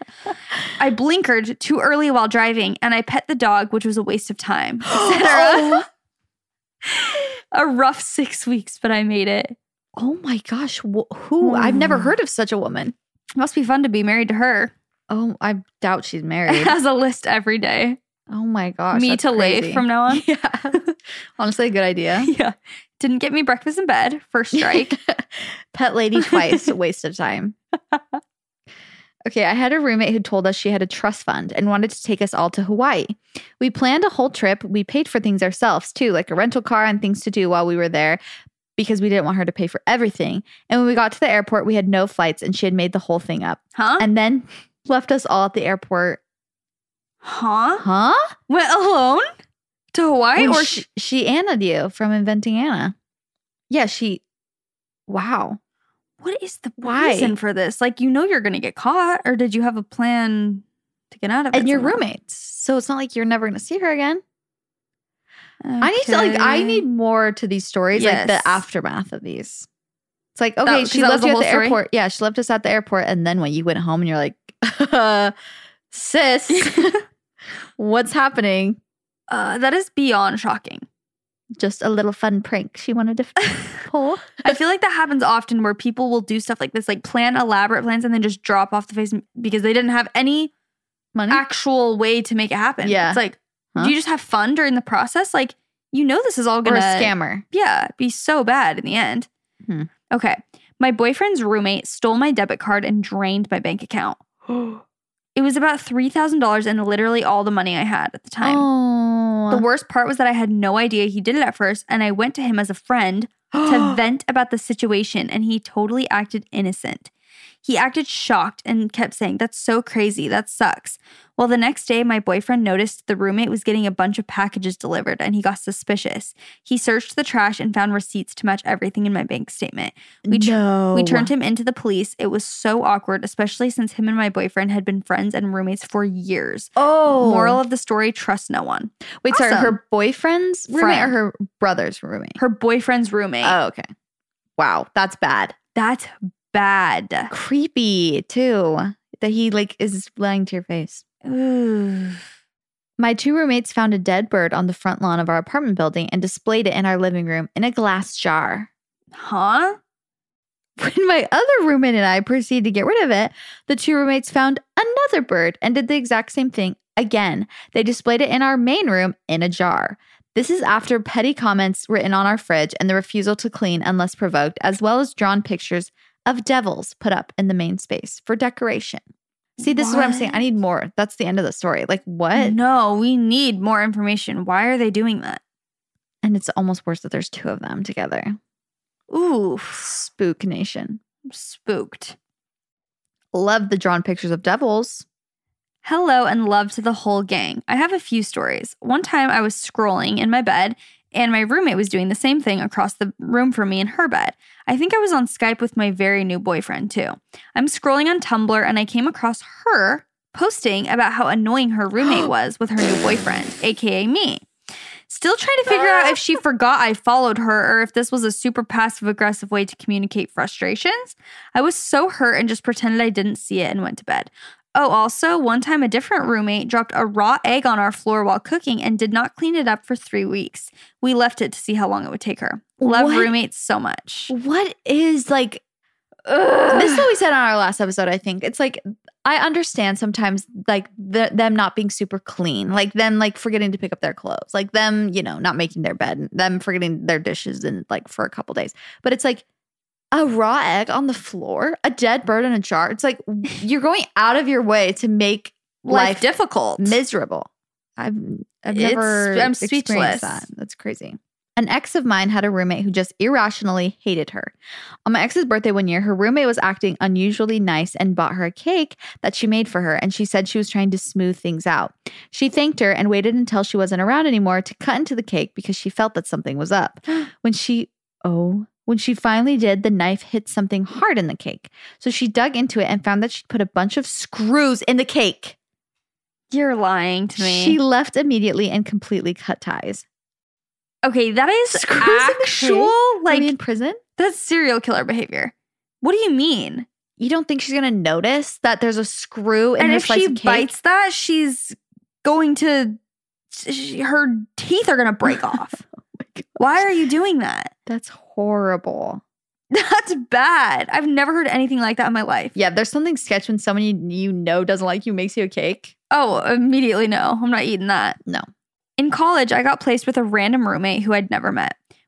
I blinkered too early while driving and I pet the dog, which was a waste of time, et cetera. A rough six weeks, but I made it. Oh my gosh. Wh- who? I've never heard of such a woman. Must be fun to be married to her. Oh, I doubt she's It married. has a list every day. Oh my gosh. Me that's to crazy. Leif from now on. Yeah. Honestly, a good idea. Yeah. Didn't get me breakfast in bed. First strike. Pet lady twice. Waste of time. Okay, I had a roommate who told us she had a trust fund and wanted to take us all to Hawaii. We planned a whole trip. We paid for things ourselves too, like a rental car and things to do while we were there because we didn't want her to pay for everything. And when we got to the airport, we had no flights and she had made the whole thing up. Huh? And then left us all at the airport. Huh? Huh? Went alone to Hawaii? Well, or she, she Anna'd you from Inventing Anna. Yeah, she, wow. What is the Why? reason for this? Like, you know you're going to get caught, or did you have a plan to get out of it? And your somehow? roommates. So it's not like you're never going to see her again. I need to like I Okay. need more to these stories, like Yes. the aftermath of these. It's like, okay, That- she 'cause that left was you the at the whole story? airport. Yeah, she left us at the airport. And then when you went home and you're like, sis, what's happening? Uh, that is beyond shocking. Just a little fun prank she wanted to pull. I feel like that happens often where people will do stuff like this, like plan elaborate plans and then just drop off the face because they didn't have any Money? actual way to make it happen. Yeah. It's like, Huh? do you just have fun during the process? Like, you know, this is all Or gonna a scammer. Yeah, be so bad in the end. Hmm. Okay. My boyfriend's roommate stole my debit card and drained my bank account. It was about three thousand dollars and literally all the money I had at the time. Oh. The worst part was that I had no idea he did it at first, and I went to him as a friend to vent about the situation, and he totally acted innocent. He acted shocked and kept saying, "That's so crazy. That sucks." Well, the next day, my boyfriend noticed the roommate was getting a bunch of packages delivered, and he got suspicious. He searched the trash and found receipts to match everything in my bank statement. We tr- no. We turned him into the police. It was so awkward, especially since him and my boyfriend had been friends and roommates for years. Oh. Moral of the story, trust no one. Wait, sorry, Awesome. her boyfriend's roommate Friend. or her brother's roommate? Her boyfriend's roommate. Oh, okay. Wow, that's bad. That's bad. Creepy too. That he like is lying to your face. Ooh. My two roommates found a dead bird on the front lawn of our apartment building and displayed it in our living room in a glass jar. Huh? When my other roommate and I proceeded to get rid of it, the two roommates found another bird and did the exact same thing again. They displayed it in our main room in a jar. This is after petty comments written on our fridge and the refusal to clean unless provoked, as well as drawn pictures of devils put up in the main space for decoration. See, this is what I'm saying. I need more. That's the end of the story. Like, what? No, we need more information. Why are they doing that? And it's almost worse that there's two of them together. Ooh, Spook Nation. I'm spooked. Love the drawn pictures of devils. Hello and love to the whole gang. I have a few stories. One time I was scrolling in my bed and my roommate was doing the same thing across the room from me in her bed. I think I was on Skype with my very new boyfriend too. I'm scrolling on Tumblr and I came across her posting about how annoying her roommate was with her new boyfriend, aka me. Still trying to figure out if she forgot I followed her or if this was a super passive aggressive way to communicate frustrations. I was so hurt and just pretended I didn't see it and went to bed. Oh, also, one time a different roommate dropped a raw egg on our floor while cooking and did not clean it up for three weeks. We left it to see how long it would take her. Love What? roommates so much. What is like, this is what we said on our last episode, I think. It's like, I understand sometimes like the, them not being super clean, like them like forgetting to pick up their clothes, like them, you know, not making their bed, them forgetting their dishes and like for a couple days. But it's like a raw egg on the floor, a dead bird in a jar. It's like you're going out of your way to make Life, life difficult. miserable. I've I've It's- never I'm experienced speechless. that. That's crazy. An ex of mine had a roommate who just irrationally hated her. On my ex's birthday one year, her roommate was acting unusually nice and bought her a cake that she made for her, and she said she was trying to smooth things out. She thanked her and waited until she wasn't around anymore to cut into the cake because she felt that something was up. When she, oh, when she finally did, the knife hit something hard in the cake. So she dug into it and found that she'd put a bunch of screws in the cake. You're lying to me. She left immediately and completely cut ties. okay, that is Screws in the actual, cake? like, Are we in prison? that's serial killer behavior. What do you mean? You don't think she's gonna notice that there's a screw in And her if slice she of cake? bites that, she's going to, sh- her teeth are going to break off. Oh my God. Why are you doing that? That's horrible. That's bad. I've never heard anything like that in my life. Yeah, there's something sketch when someone you, you know doesn't like you makes you a cake. Oh, immediately no. I'm not eating that. No. In college, I got placed with a random roommate who I'd never met.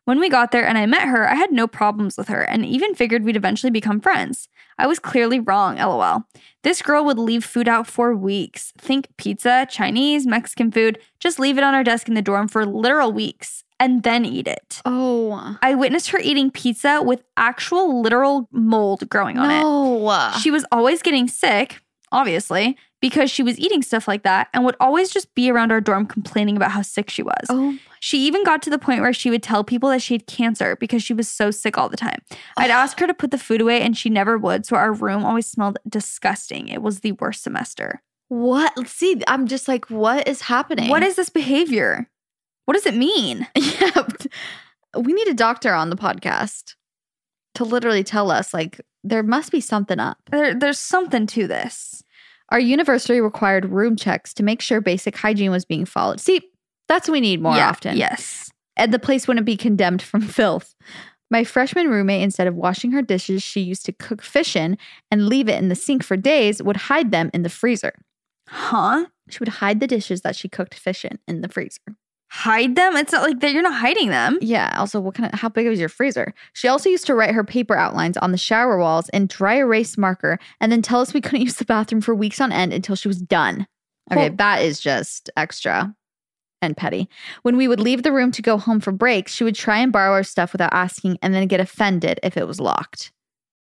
When we got there and I met her, I had no problems with her and even figured we'd eventually become friends. I was clearly wrong, lol. This girl would leave food out for weeks. Think pizza, Chinese, Mexican food. Just leave it on our desk in the dorm for literal weeks and then eat it. Oh. I witnessed her eating pizza with actual literal mold growing on it. No. She was always getting sick, obviously, because she was eating stuff like that and would always just be around our dorm complaining about how sick she was. Oh. She even got to the point where she would tell people that she had cancer because she was so sick all the time. I'd ask her to put the food away and she never would, so our room always smelled disgusting. It was the worst semester. What? See, I'm just like, what is happening? What is this behavior? What does it mean? Yeah. We need a doctor on the podcast to literally tell us, like, there must be something up. There, there's something to this. Our university required room checks to make sure basic hygiene was being followed. See, that's what we need more yeah, often. Yes. And the place wouldn't be condemned from filth. My freshman roommate, instead of washing her dishes, she used to cook fish in and leave it in the sink for days, would hide them in the freezer. Huh? She would hide the dishes that she cooked fish in in the freezer. Hide them? It's not like that. You're not hiding them. Yeah. Also, what kind of, how big was your freezer? She also used to write her paper outlines on the shower walls in dry erase marker and then tell us we couldn't use the bathroom for weeks on end until she was done. Okay, Oh. that is just extra and petty. When we would leave the room to go home for breaks, she would try and borrow our stuff without asking and then get offended if it was locked.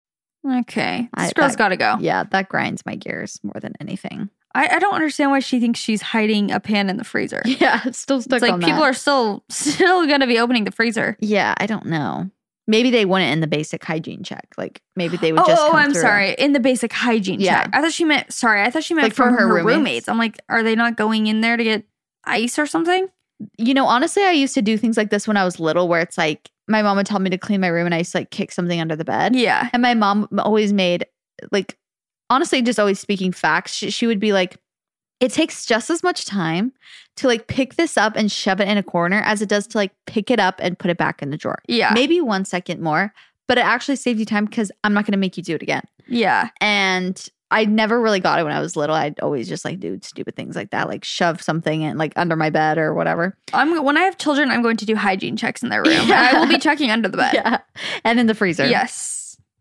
Okay. This I- girl's that- got to go. Yeah, that grinds my gears more than anything. I, I don't understand why she thinks she's hiding a pan in the freezer. Yeah, still stuck It's like on people that. are still still going to be opening the freezer. Yeah, I don't know. Maybe they wouldn't in the basic hygiene check. Like maybe they would Oh, just oh come I'm through. sorry. In the basic hygiene Yeah. check. I thought she meant, sorry, I thought she meant Like from from her her, roommates? roommates. I'm like, are they not going in there to get ice or something? You know, honestly, I used to do things like this when I was little where it's like my mom would tell me to clean my room and I used to like kick something under the bed. Yeah. And my mom always made like, honestly, just always speaking facts. She, she would be like, it takes just as much time to like pick this up and shove it in a corner as it does to like pick it up and put it back in the drawer. Yeah. Maybe one second more, but it actually saves you time because I'm not going to make you do it again. Yeah. And I never really got it when I was little. I'd always just like do stupid things like that, like shove something in like under my bed or whatever. I'm when I have children, I'm going to do hygiene checks in their room. And I will be checking under the bed. Yeah. And in the freezer. Yes.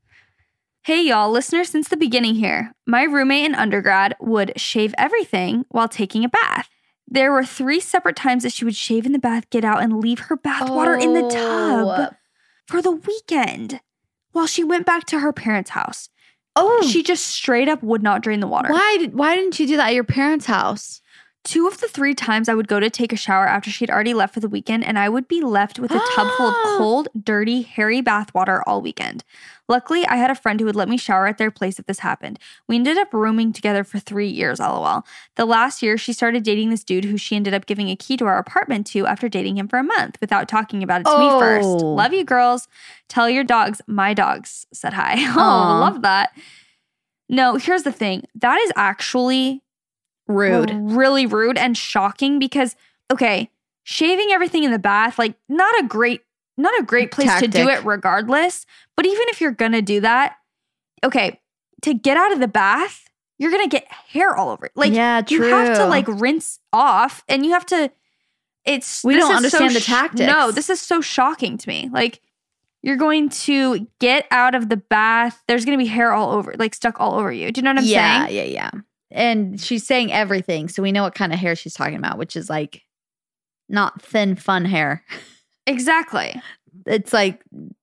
Hey, y'all, listeners since the beginning here. My roommate in undergrad would shave everything while taking a bath. There were three separate times that she would shave in the bath, get out, and leave her bath water in the tub for the weekend while she went back to her parents' house. Oh, She just straight up would not drain the water. why did why didn't you do that at your parents' house? Two of the three times I would go to take a shower after she'd already left for the weekend, and I would be left with a tub full of cold, dirty, hairy bath water all weekend. Luckily, I had a friend who would let me shower at their place if this happened. We ended up rooming together for three years, lol. The last year, she started dating this dude who she ended up giving a key to our apartment to after dating him for a month without talking about it to Oh. me first. Love you, girls. Tell your dogs, my dogs said hi. Oh, Aw. love that. No, here's the thing. That is actually Rude. really rude and shocking because, okay, shaving everything in the bath, like not a great, not a great place to do Tactic. it regardless. But even if you're gonna do that, okay, to get out of the bath, you're gonna get hair all over it. Like yeah, you have to true. like rinse off and you have to, it's, We this don't is so understand the sh- tactics. No, this is so shocking to me. Like, you're going to get out of the bath. There's going to be hair all over, like stuck all over you. Do you know what I'm yeah, saying? yeah, yeah. And she's saying everything, so we know what kind of hair she's talking about, which is like not thin, fun hair. Exactly. It's like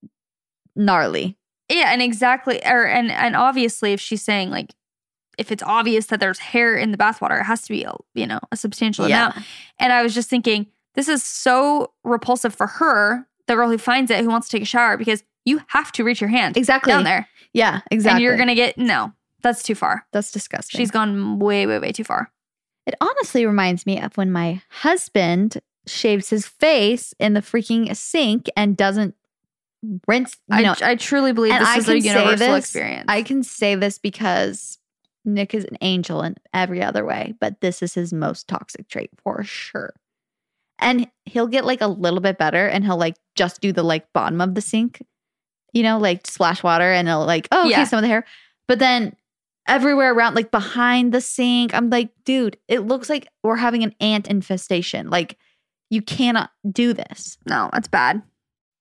gnarly. Yeah, and exactly, or and and obviously, if she's saying like, if it's obvious that there's hair in the bathwater, it has to be a, you know, a substantial Yeah. amount. And I was just thinking, this is so repulsive for her, the girl who finds it, who wants to take a shower, because you have to reach your hand Exactly. down there, Yeah, exactly. and you're gonna get no. That's too far. That's disgusting. She's gone way, way, way too far. It honestly reminds me of when my husband shaves his face in the freaking sink and doesn't rinse. You I, know, I truly believe and this I is a can say universal this. experience. I can say this because Nick is an angel in every other way, but this is his most toxic trait for sure. And he'll get like a little bit better, and he'll like just do the like bottom of the sink, you know, like splash water, and he'll like, oh, okay, Yeah. some of the hair, but then everywhere around, like behind the sink, I'm like, dude, it looks like we're having an ant infestation. Like, you cannot do this. no, that's bad.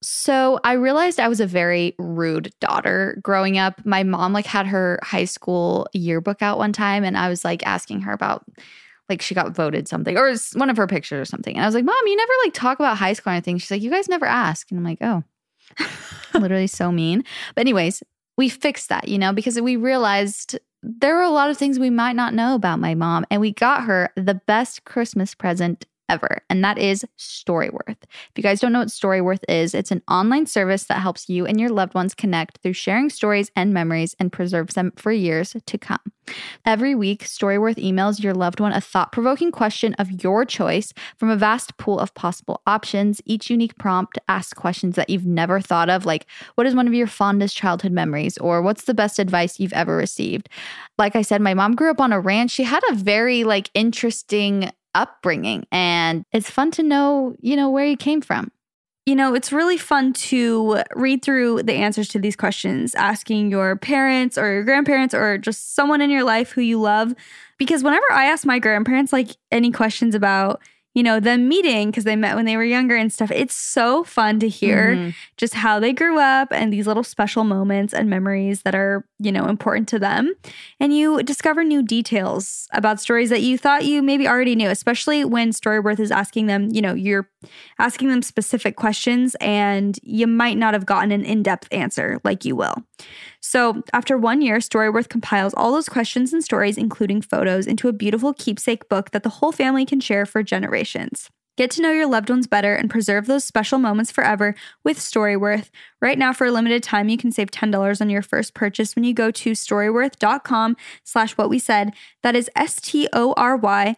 So I realized I was a very rude daughter growing up. My mom like had her high school yearbook out one time, and I was like asking her about like she got voted something or it's one of her pictures or something. And I was like, Mom, you never like talk about high school or anything. She's like, you guys never ask. And I'm like, oh, literally so mean. But anyways, we fixed that, you know, because we realized there were a lot of things we might not know about my mom. And we got her the best Christmas present ever. And that is Storyworth. If you guys don't know what Storyworth is, it's an online service that helps you and your loved ones connect through sharing stories and memories and preserves them for years to come. Every week, Storyworth emails your loved one a thought-provoking question of your choice from a vast pool of possible options. Each unique prompt asks questions that you've never thought of, like, what is one of your fondest childhood memories? Or what's the best advice you've ever received? Like I said, my mom grew up on a ranch. She had a very, like, interesting upbringing, and it's fun to know, you know, where you came from. You know, it's really fun to read through the answers to these questions, asking your parents or your grandparents or just someone in your life who you love. Because whenever I ask my grandparents like any questions about, you know, them meeting because they met when they were younger and stuff, it's so fun to hear mm-hmm. just how they grew up and these little special moments and memories that are, you know, important to them. And you discover new details about stories that you thought you maybe already knew, especially when Storyworth is asking them, you know, you're asking them specific questions and you might not have gotten an in-depth answer like you will. So after one year, Storyworth compiles all those questions and stories, including photos, into a beautiful keepsake book that the whole family can share for generations. Get to know your loved ones better and preserve those special moments forever with Storyworth. Right now, for a limited time, you can save ten dollars on your first purchase when you go to storyworth.com slash what we said. That is S-T-O-R-Y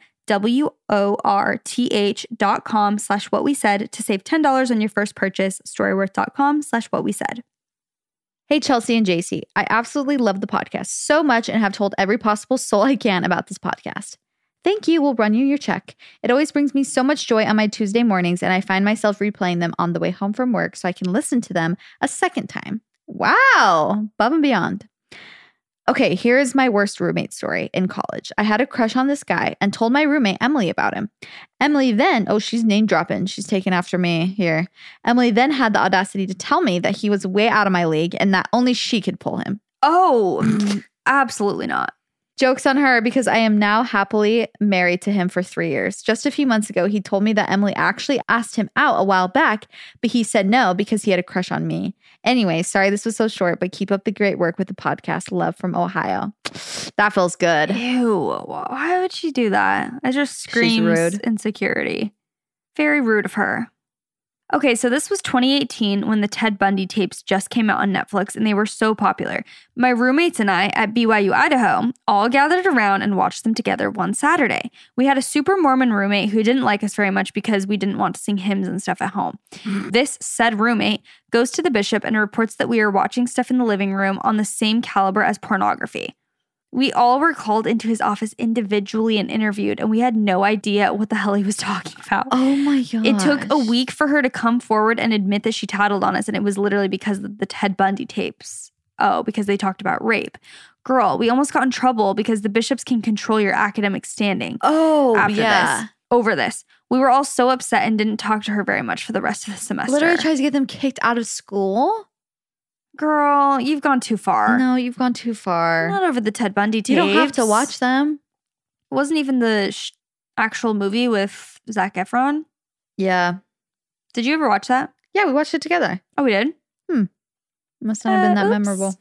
W-O-R-T-H dot com slash what we said to save ten dollars on your first purchase. Storyworth.com slash what we said. Hey, Chelsea and J C. I absolutely love the podcast so much and have told every possible soul I can about this podcast. Thank you will run you your check. It always brings me so much joy on my Tuesday mornings, and I find myself replaying them on the way home from work so I can listen to them a second time. Wow, above and beyond. Okay, here's my worst roommate story in college. I had a crush on this guy and told my roommate Emily about him. Emily then, oh, she's name dropping. She's taken after me here. Emily then had the audacity to tell me that he was way out of my league and that only she could pull him. Oh, absolutely not. Joke's on her because I am now happily married to him for three years. Just a few months ago, he told me that Emily actually asked him out a while back, but he said no because he had a crush on me. Anyway, sorry this was so short, but keep up the great work with the podcast. Love from Ohio. That feels good. Ew. Why would she do that? It just screams rude. Insecurity. Very rude of her. Okay, so this was twenty eighteen when the Ted Bundy tapes just came out on Netflix and they were so popular. My roommates and I at B Y U, Idaho, all gathered around and watched them together one Saturday. We had a super Mormon roommate who didn't like us very much because we didn't want to sing hymns and stuff at home. This said roommate goes to the bishop and reports that we are watching stuff in the living room on the same caliber as pornography. We all were called into his office individually and interviewed, and we had no idea what the hell he was talking about. Oh my gosh. It took a week for her to come forward and admit that she tattled on us, and it was literally because of the Ted Bundy tapes. Oh, because they talked about rape. Girl, we almost got in trouble because the bishops can control your academic standing. Oh, after yeah. this, over this. We were all so upset and didn't talk to her very much for the rest of the semester. Literally tries to get them kicked out of school? Girl, you've gone too far. No, you've gone too far. Not over the Ted Bundy tapes. You don't have to watch them. It wasn't even the sh- actual movie with Zac Efron. Yeah. Did you ever watch that? Yeah, we watched it together. Oh, we did? Hmm. Must not have been that uh, memorable.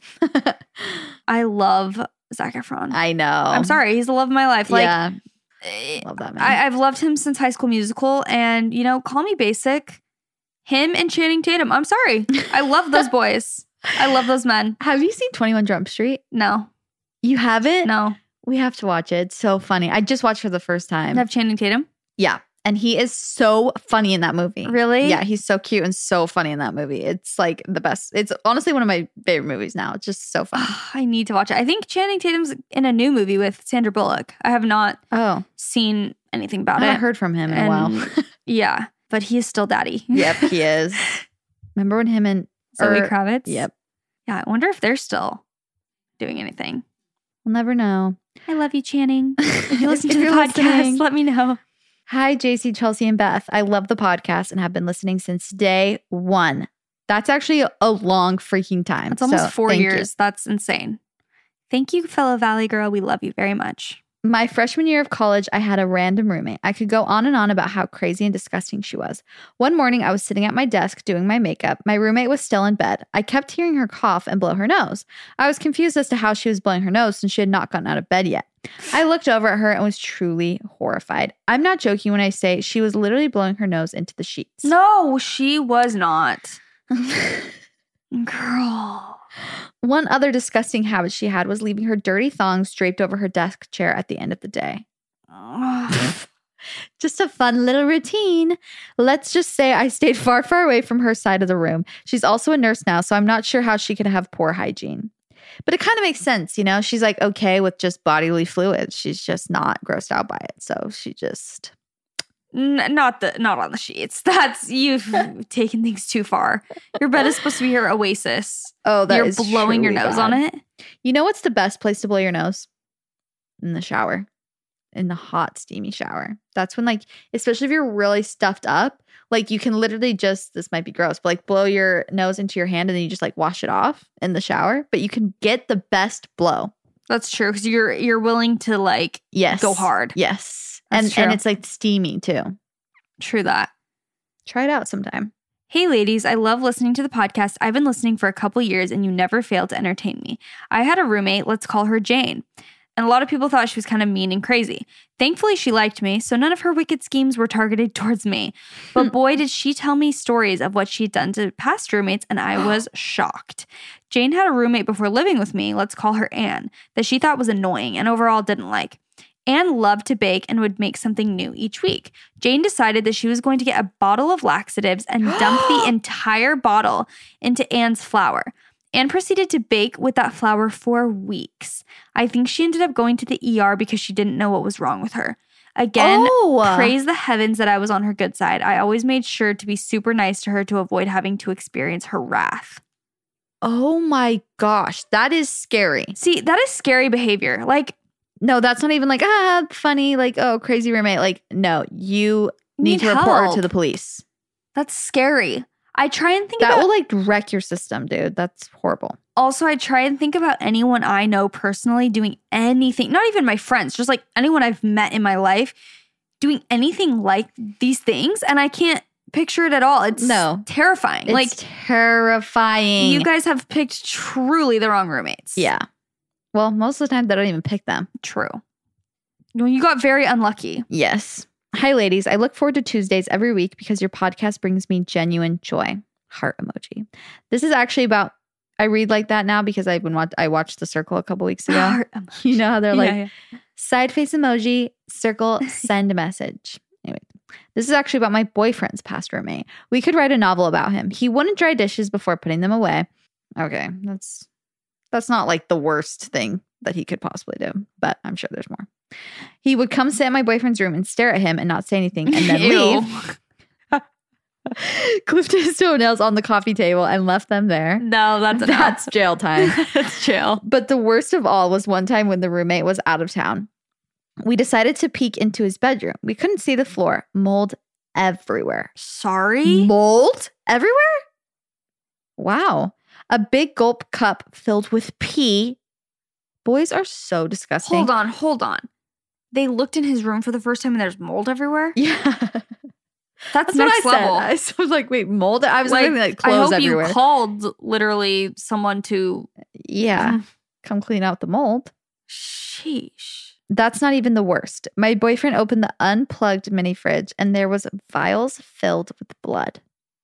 I love Zac Efron. I know. I'm sorry. He's the love of my life. Like, yeah. Love that man. I, I've loved him since High School Musical. And, you know, call me basic. Him and Channing Tatum. I'm sorry. I love those boys. I love those men. Have you seen twenty-one Jump Street? No. You haven't? No. We have to watch it. It's so funny. I just watched for the first time. Have Channing Tatum? Yeah. And he is so funny in that movie. Really? Yeah, he's so cute and so funny in that movie. It's like the best. It's honestly one of my favorite movies now. It's just so fun. I need to watch it. I think Channing Tatum's in a new movie with Sandra Bullock. I have not oh. seen anything about I it. I haven't heard from him in and, a while. Yeah, but he is still daddy. Yep, he is. Remember when him and Zoe or, Kravitz? Yep. Yeah, I wonder if they're still doing anything. We'll never know. I love you, Channing. If you listen if to the podcast, listening. let me know. Hi, J C, Chelsea, and Beth. I love the podcast and have been listening since day one. That's actually a long freaking time. It's almost So, four thank years. you. That's insane. Thank you, fellow Valley girl. We love you very much. My freshman year of college, I had a random roommate. I could go on and on about how crazy and disgusting she was. One morning, I was sitting at my desk doing my makeup. My roommate was still in bed. I kept hearing her cough and blow her nose. I was confused as to how she was blowing her nose since she had not gotten out of bed yet. I looked over at her and was truly horrified. I'm not joking when I say she was literally blowing her nose into the sheets. No, she was not. Girl. One other disgusting habit she had was leaving her dirty thongs draped over her desk chair at the end of the day. Just a fun little routine. Let's just say I stayed far, far away from her side of the room. She's also a nurse now, so I'm not sure how she could have poor hygiene. But it kind of makes sense, you know? She's like okay with just bodily fluids. She's just not grossed out by it. So she just... N- not the not on the sheets. That's you've taken things too far. Your bed is supposed to be your oasis. Oh, that You're is blowing your truly nose bad. on it. You know what's the best place to blow your nose? In the shower. In the hot, steamy shower. That's when, like, especially if you're really stuffed up, like you can literally just, this might be gross, but like blow your nose into your hand and then you just like wash it off in the shower. But you can get the best blow. That's true because you're you're willing to like Yes. go hard. Yes. That's and true. and it's like steamy too. True that. Try it out sometime. Hey ladies, I love listening to the podcast. I've been listening for a couple years and you never fail to entertain me. I had a roommate, let's call her Jane. And a lot of people thought she was kind of mean and crazy. Thankfully, she liked me, so none of her wicked schemes were targeted towards me. But boy, did she tell me stories of what she'd done to past roommates, and I was shocked. Jane had a roommate before living with me, let's call her Anne, that she thought was annoying and overall didn't like. Anne loved to bake and would make something new each week. Jane decided that she was going to get a bottle of laxatives and dump the entire bottle into Anne's flour. Anne proceeded to bake with that flour for weeks. I think she ended up going to the E R because she didn't know what was wrong with her. Again, Oh. praise the heavens that I was on her good side. I always made sure to be super nice to her to avoid having to experience her wrath. Oh my gosh. That is scary. See, that is scary behavior. Like, No, that's not even like, ah, funny, like, oh, crazy roommate. Like, no, you need, Need to report her help. to the police. that's scary. I try and think That about will like wreck your system, dude. That's horrible. Also, I try and think about anyone I know personally doing anything, not even my friends, just like anyone I've met in my life doing anything like these things. And I can't picture it at all. It's No. terrifying. It's like, terrifying. you guys have picked truly the wrong roommates. Yeah. Well, most of the time they don't even pick them. True. Well, you got very unlucky. Yes. Hi, ladies. I look forward to Tuesdays every week because your podcast brings me genuine joy. Heart emoji. This is actually about, I read like that now because I've been watch, I watched The Circle a couple weeks ago. Heart emoji. You know how they're like, Yeah, yeah. side face emoji, circle, send a message. Anyway, this is actually about my boyfriend's past roommate. We could write a novel about him. He wouldn't dry dishes before putting them away. Okay, that's that's not like the worst thing that he could possibly do, but I'm sure there's more. He would come sit in my boyfriend's room and stare at him and not say anything and then Ew. leave. Clipped his toenails on the coffee table and left them there. No, that's That's jail time. that's jail. But the worst of all was one time when the roommate was out of town. We decided to peek into his bedroom. We couldn't see the floor. Mold everywhere. Sorry? Mold everywhere? Wow. A big gulp cup filled with pee. Boys are so disgusting. Hold on, hold on. They looked in his room for the first time and there's mold everywhere? Yeah. That's, That's what next I level. said. I was like, wait, mold? I was like, like I clothes hope everywhere. you called literally someone to. yeah. Come clean out the mold. Sheesh. That's not even the worst. My boyfriend opened the unplugged mini fridge and there was vials filled with blood.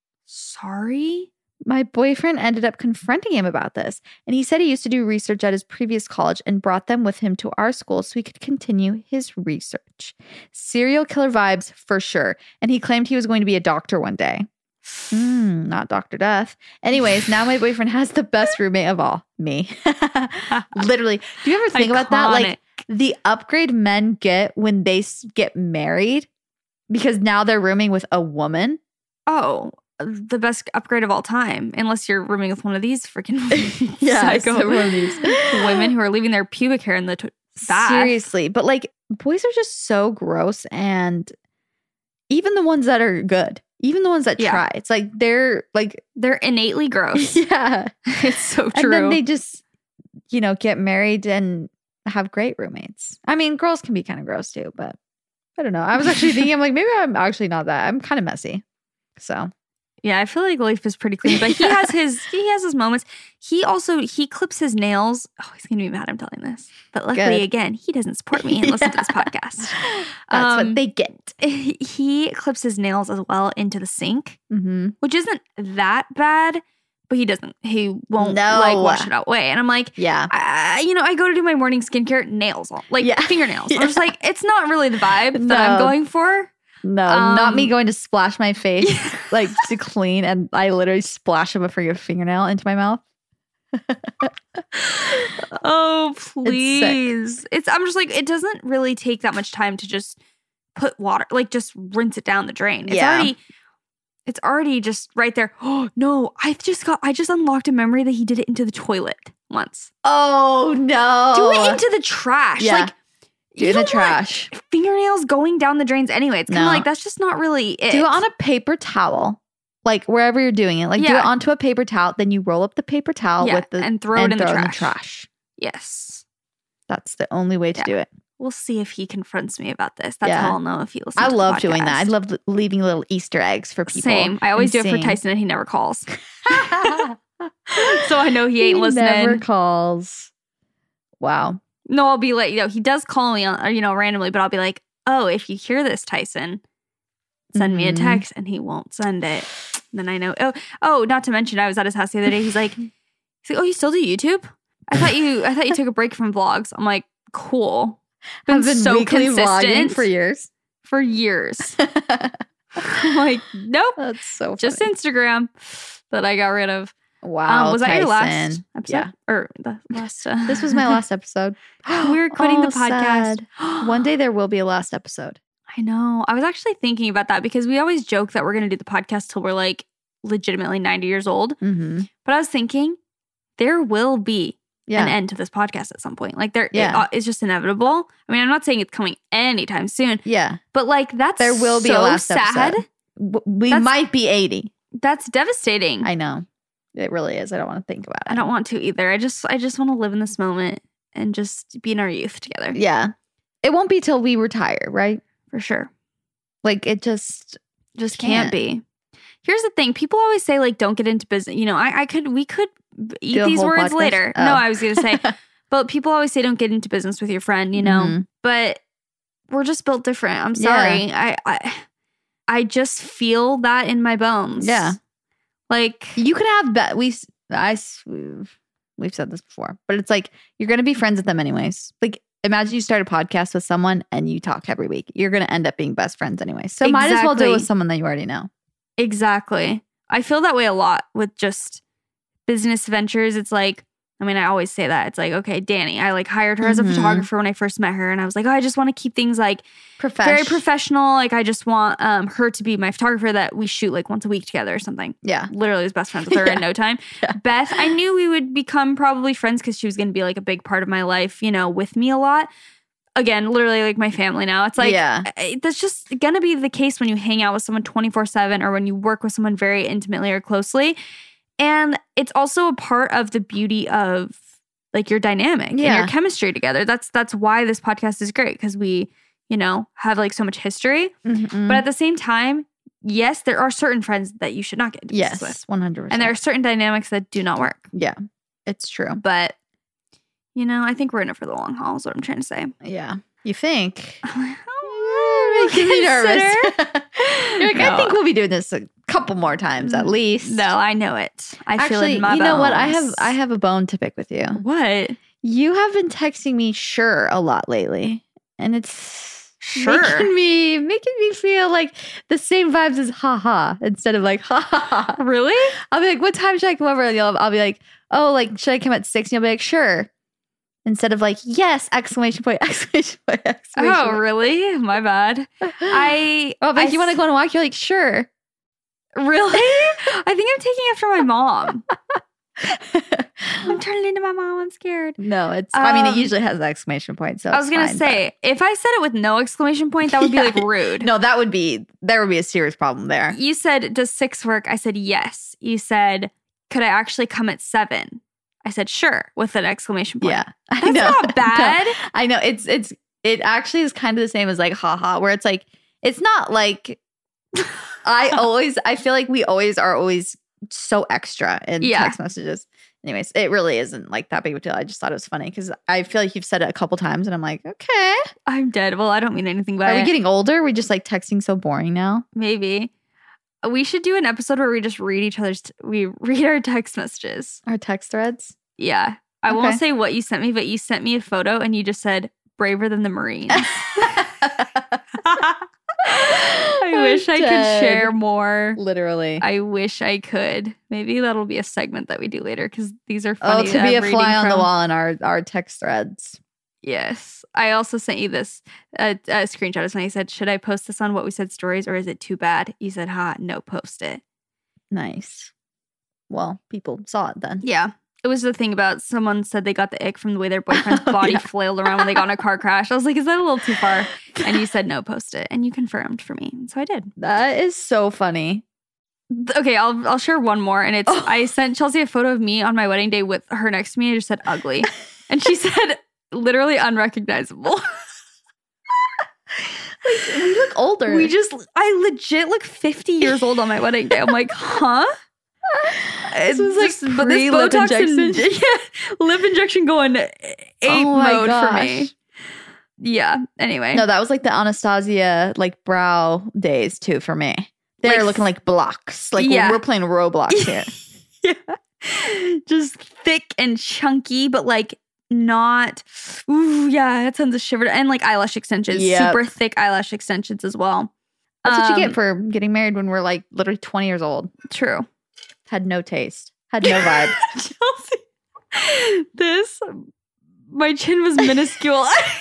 Sorry? My boyfriend ended up confronting him about this, and he said he used to do research at his previous college and brought them with him to our school so he could continue his research. Serial killer vibes for sure, and he claimed he was going to be a doctor one day. Mm, not Doctor Death. Anyways, now my boyfriend has the best roommate of all, me. Literally. Do you ever think about that? Like the upgrade men get when they s- get married because now they're rooming with a woman. Oh, the best upgrade of all time. Unless you're rooming with one of these freaking Yeah, psycho so one of these. women who are leaving their pubic hair in the t- bath. Seriously. But like boys are just so gross, and even the ones that are good, Even the ones that Yeah. try. It's like they're like, They're innately gross. yeah. It's so true. And then they just, you know, get married and have great roommates. I mean, girls can be kind of gross too, but I don't know. I was actually thinking, I'm like, maybe I'm actually not that. I'm kind of messy. So Yeah, I feel like Leif is pretty clean, but he has his he has his moments. He also he clips his nails. Oh, he's gonna be mad I'm telling this. But luckily, Good. again, he doesn't support me and listen to this podcast. That's Um, what they get. He he clips his nails as well into the sink, Mm-hmm. which isn't that bad, but he doesn't he won't No. like wash it away. And I'm like, Yeah. I, you know, I go to do my morning skincare, nails, like Yeah. fingernails. Yeah. I'm just like, it's not really the vibe No. that I'm going for. No, not me Um, going to splash my face like to clean, and I literally splash of a finger- fingernail into my mouth. Oh, please. It's, I'm just like, it doesn't really take that much time to just put water, like just rinse it down the drain. It's Yeah. already, it's already just right there. Oh, no, I just got, I just unlocked a memory that he did it into the toilet once. Oh no! Do it into the trash. Yeah. Like, Do you it in the don't want trash. fingernails going down the drains anyway. It's kind of No. like, that's just not really it. Do it on a paper towel, like wherever you're doing it. Like do Yeah. it onto a paper towel. Then you roll up the paper towel Yeah, with the and throw it in the throw trash. trash. Yes. That's the only way to Yeah. do it. We'll see if he confronts me about this. That's Yeah. how I'll know if he listens I to the love doing that. I podcast. love l- leaving little Easter eggs for people. Same. I always do and it for seeing. Tyson and he never calls. So I know he ain't listening. Never calls. Wow. No, I'll be like, you know, he does call me, on, or, you know, randomly, but I'll be like, oh, if you hear this, Tyson, send me a Mhm. text, and he won't send it. Then I know. Oh, oh, not to mention, I was at his house the other day. He's like, he's like, oh, you still do YouTube? I thought you, I thought you took a break from vlogs. I'm like, cool. Been I've been so weekly vlogging consistent for years. for years. I'm like, nope, That's so funny. just Instagram that I got rid of. wow. um, was that your last Tyson. episode? Yeah. Or the last? Uh, This was my last episode. We're quitting Oh, the podcast. sad. One day there will be a last episode. I know. I was actually thinking about that because we always joke that we're going to do the podcast till we're like legitimately ninety years old. Mm-hmm. But I was thinking there will be Yeah. an end to this podcast at some point. Like there, Yeah. it, uh, it's just inevitable. I mean, I'm not saying it's coming anytime soon, yeah. but like that's There will be so a last sad. episode. W- We That's- might be eighty. That's devastating. I, I know. It really is. I don't want to think about it. don't want to either. I just, I just want to live in this moment and just be in our youth together. Yeah. It won't be till we retire, right? For sure. Like it just Just can't, be. Here's the thing. People always say like, don't get into business. You know, I, I could, we could eat Do a these whole words podcast? later. Oh. No, I was going to say, but people always say don't get into business with your friend, you know, Mhm. but we're just built different. I'm sorry. I, I, I just feel that in my bones. Yeah. Like, You can have bet we s- I s- we've, we've said this before, but it's like you're gonna be friends with them anyways. Like imagine you start a podcast with someone and you talk every week. You're gonna end up being best friends anyway. So might as well do it with Exactly. someone that you already know. exactly. I feel that way a lot with just business ventures. It's like, I mean, I always say that. It's like, okay, Danny, I like hired her as a Mhm. photographer when I first met her. And I was like, oh, I just want to keep things like Profesh- very professional. Like, I just want um, her to be my photographer that we shoot like once a week together or something. Yeah. Literally was best friends with her Yeah. in no time. Yeah. Beth, I knew we would become probably friends because she was going to be like a big part of my life, you know, with me a lot. Again, literally like my family now. It's like, Yeah. I- that's just going to be the case when you hang out with someone twenty-four seven or when you work with someone very intimately or closely. And it's also a part of the beauty of like your dynamic and Yeah. your chemistry together. That's that's why this podcast is great because we, you know, have like so much history. Mhm. But at the same time, yes, there are certain friends that you should not get into business with. yes, one hundred percent. And there are certain dynamics that do not work. yeah, it's true. But, you know, I think we're in it for the long haul is what I'm trying to say. Yeah, you think? Oh, Making me nervous. consider. You're like, I No. think we'll be doing this a couple more times at least. No, I know it. I feel it Actually, in my you know what? I have bones. I have a bone to pick with you. What? You have been texting me sure a lot lately, and it's Sure. making me making me feel like the same vibes as haha instead of like ha ha ha. Really? I'll be like, what time should I come over? And you'll, I'll be like, oh, like should I come at six? And you'll be like, sure. Instead of like, yes! Exclamation point! Exclamation point! Exclamation Oh, point. really? My bad. I. Oh, but I if you want to go on a walk, you're like, sure. Really? I think I'm taking after my mom. I'm turning into my mom. I'm scared. No, it's, I mean, it Um, usually has an exclamation point. So I was it's going to fine, say, if I said it with no exclamation point, that would Yeah. be like rude. but- No, that would be, there would be a serious problem there. You said, does six work? I said, yes. You said, could I actually come at seven? I said, sure, with an exclamation point. Yeah. I That's know. not bad. No, I know. It's, it's, it actually is kind of the same as like, haha, where it's like, it's not like, I always, I feel like we always are always so extra in Yeah. text messages. Anyways, it really isn't like that big of a deal. I just thought it was funny because I feel like you've said it a couple times and I'm like, okay. I'm dead. Well, I don't mean anything by Are we it. getting older? Are we just like texting so boring now? Maybe. We should do an episode where we just read each other's, t- we read our text messages. Our text threads? Yeah. I Okay. won't say what you sent me, but you sent me a photo and you just said, braver than the Marines. I wish I could share more. Literally. I wish I could. Maybe that'll be a segment that we do later because these are Oh, funny. to that be I'm a reading fly on the from. wall in our, our text threads. Yes. I also sent you this uh, a screenshot of something. I said, should I post this on What We Said Stories or is it too bad? You said, ha, no, post it. Nice. Well, people saw it then. Yeah. It was the thing about someone said they got the ick from the way their boyfriend's Oh, body yeah. flailed around when they got in a car crash. I was like, is that a little too far? And you said, no, post it. And you confirmed for me. And so I did. That is so funny. Th- Okay, I'll I'll share one more. And it's Oh. I sent Chelsea a photo of me on my wedding day with her next to me. I just said ugly. And she said literally unrecognizable. Like, we look older. We just I legit look fifty years old on my wedding day. I'm like, huh? This was like Just- but this pre-lip Botox and- injection. yeah, lip injection going ape Oh my mode for me. gosh. Yeah. Anyway. No, that was like the Anastasia like brow days too for me. They're Like- looking like blocks. Like Yeah. we're playing Roblox here. Yeah. Just thick and chunky, but like not. Ooh, yeah, that sounds a shiver. And like eyelash extensions, Yep. super thick eyelash extensions as well. That's what you Um, get for getting married when we're like literally twenty years old. True. Had no taste. Had no vibe. Chelsea, this, my chin was minuscule.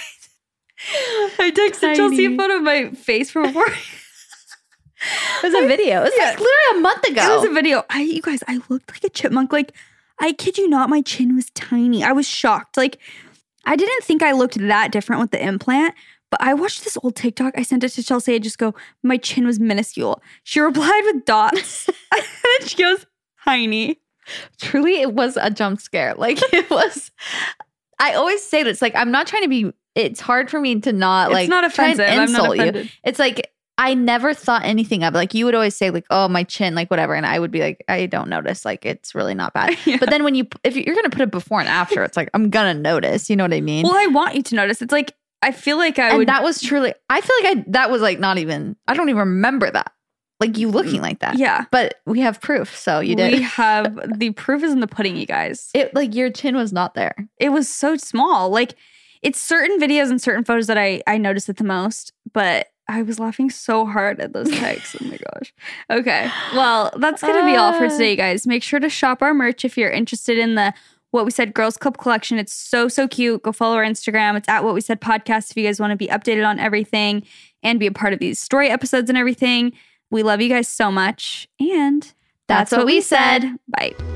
I texted Chelsea a Tiny. photo of my face from before. It was a video. It was Yeah. like literally a month ago. It was a video. I, you guys, I looked like a chipmunk. Like, I kid you not, my chin was tiny. I was shocked. Like, I didn't think I looked that different with the implant, but I watched this old TikTok. I sent it to Chelsea. I just go, my chin was minuscule. She replied with dots. And then she goes, tiny. Truly, it was a jump scare. Like it was. I always say this. Like I'm not trying to be. It's hard for me to not like. It's not try and offensive. I'm not insult you. offended. It's like I never thought anything of it. Like you would always say like, oh, my chin, like whatever, and I would be like, I don't notice. Like it's really not bad. Yeah. But then when you, if you're gonna put it before and after, it's like I'm gonna notice. You know what I mean? Well, I want you to notice. It's like, I feel like I and would. that was truly. I feel like I that was like not even. I don't even remember that. Like you looking like that. yeah. But we have proof, so you did. We have the proof is in the pudding, you guys. It like your chin was not there. It was so small. Like, it's certain videos and certain photos that I, I noticed it the most, but I was laughing so hard at those texts. Oh my gosh. Okay. Well, that's going to be all for today, guys. Make sure to shop our merch if you're interested in the What We Said Girls Club collection. It's so, so cute. Go follow our Instagram. It's at What We Said Podcast if you guys want to be updated on everything and be a part of these story episodes and everything. We love you guys so much. And that's, That's what, what we we said. said. Bye.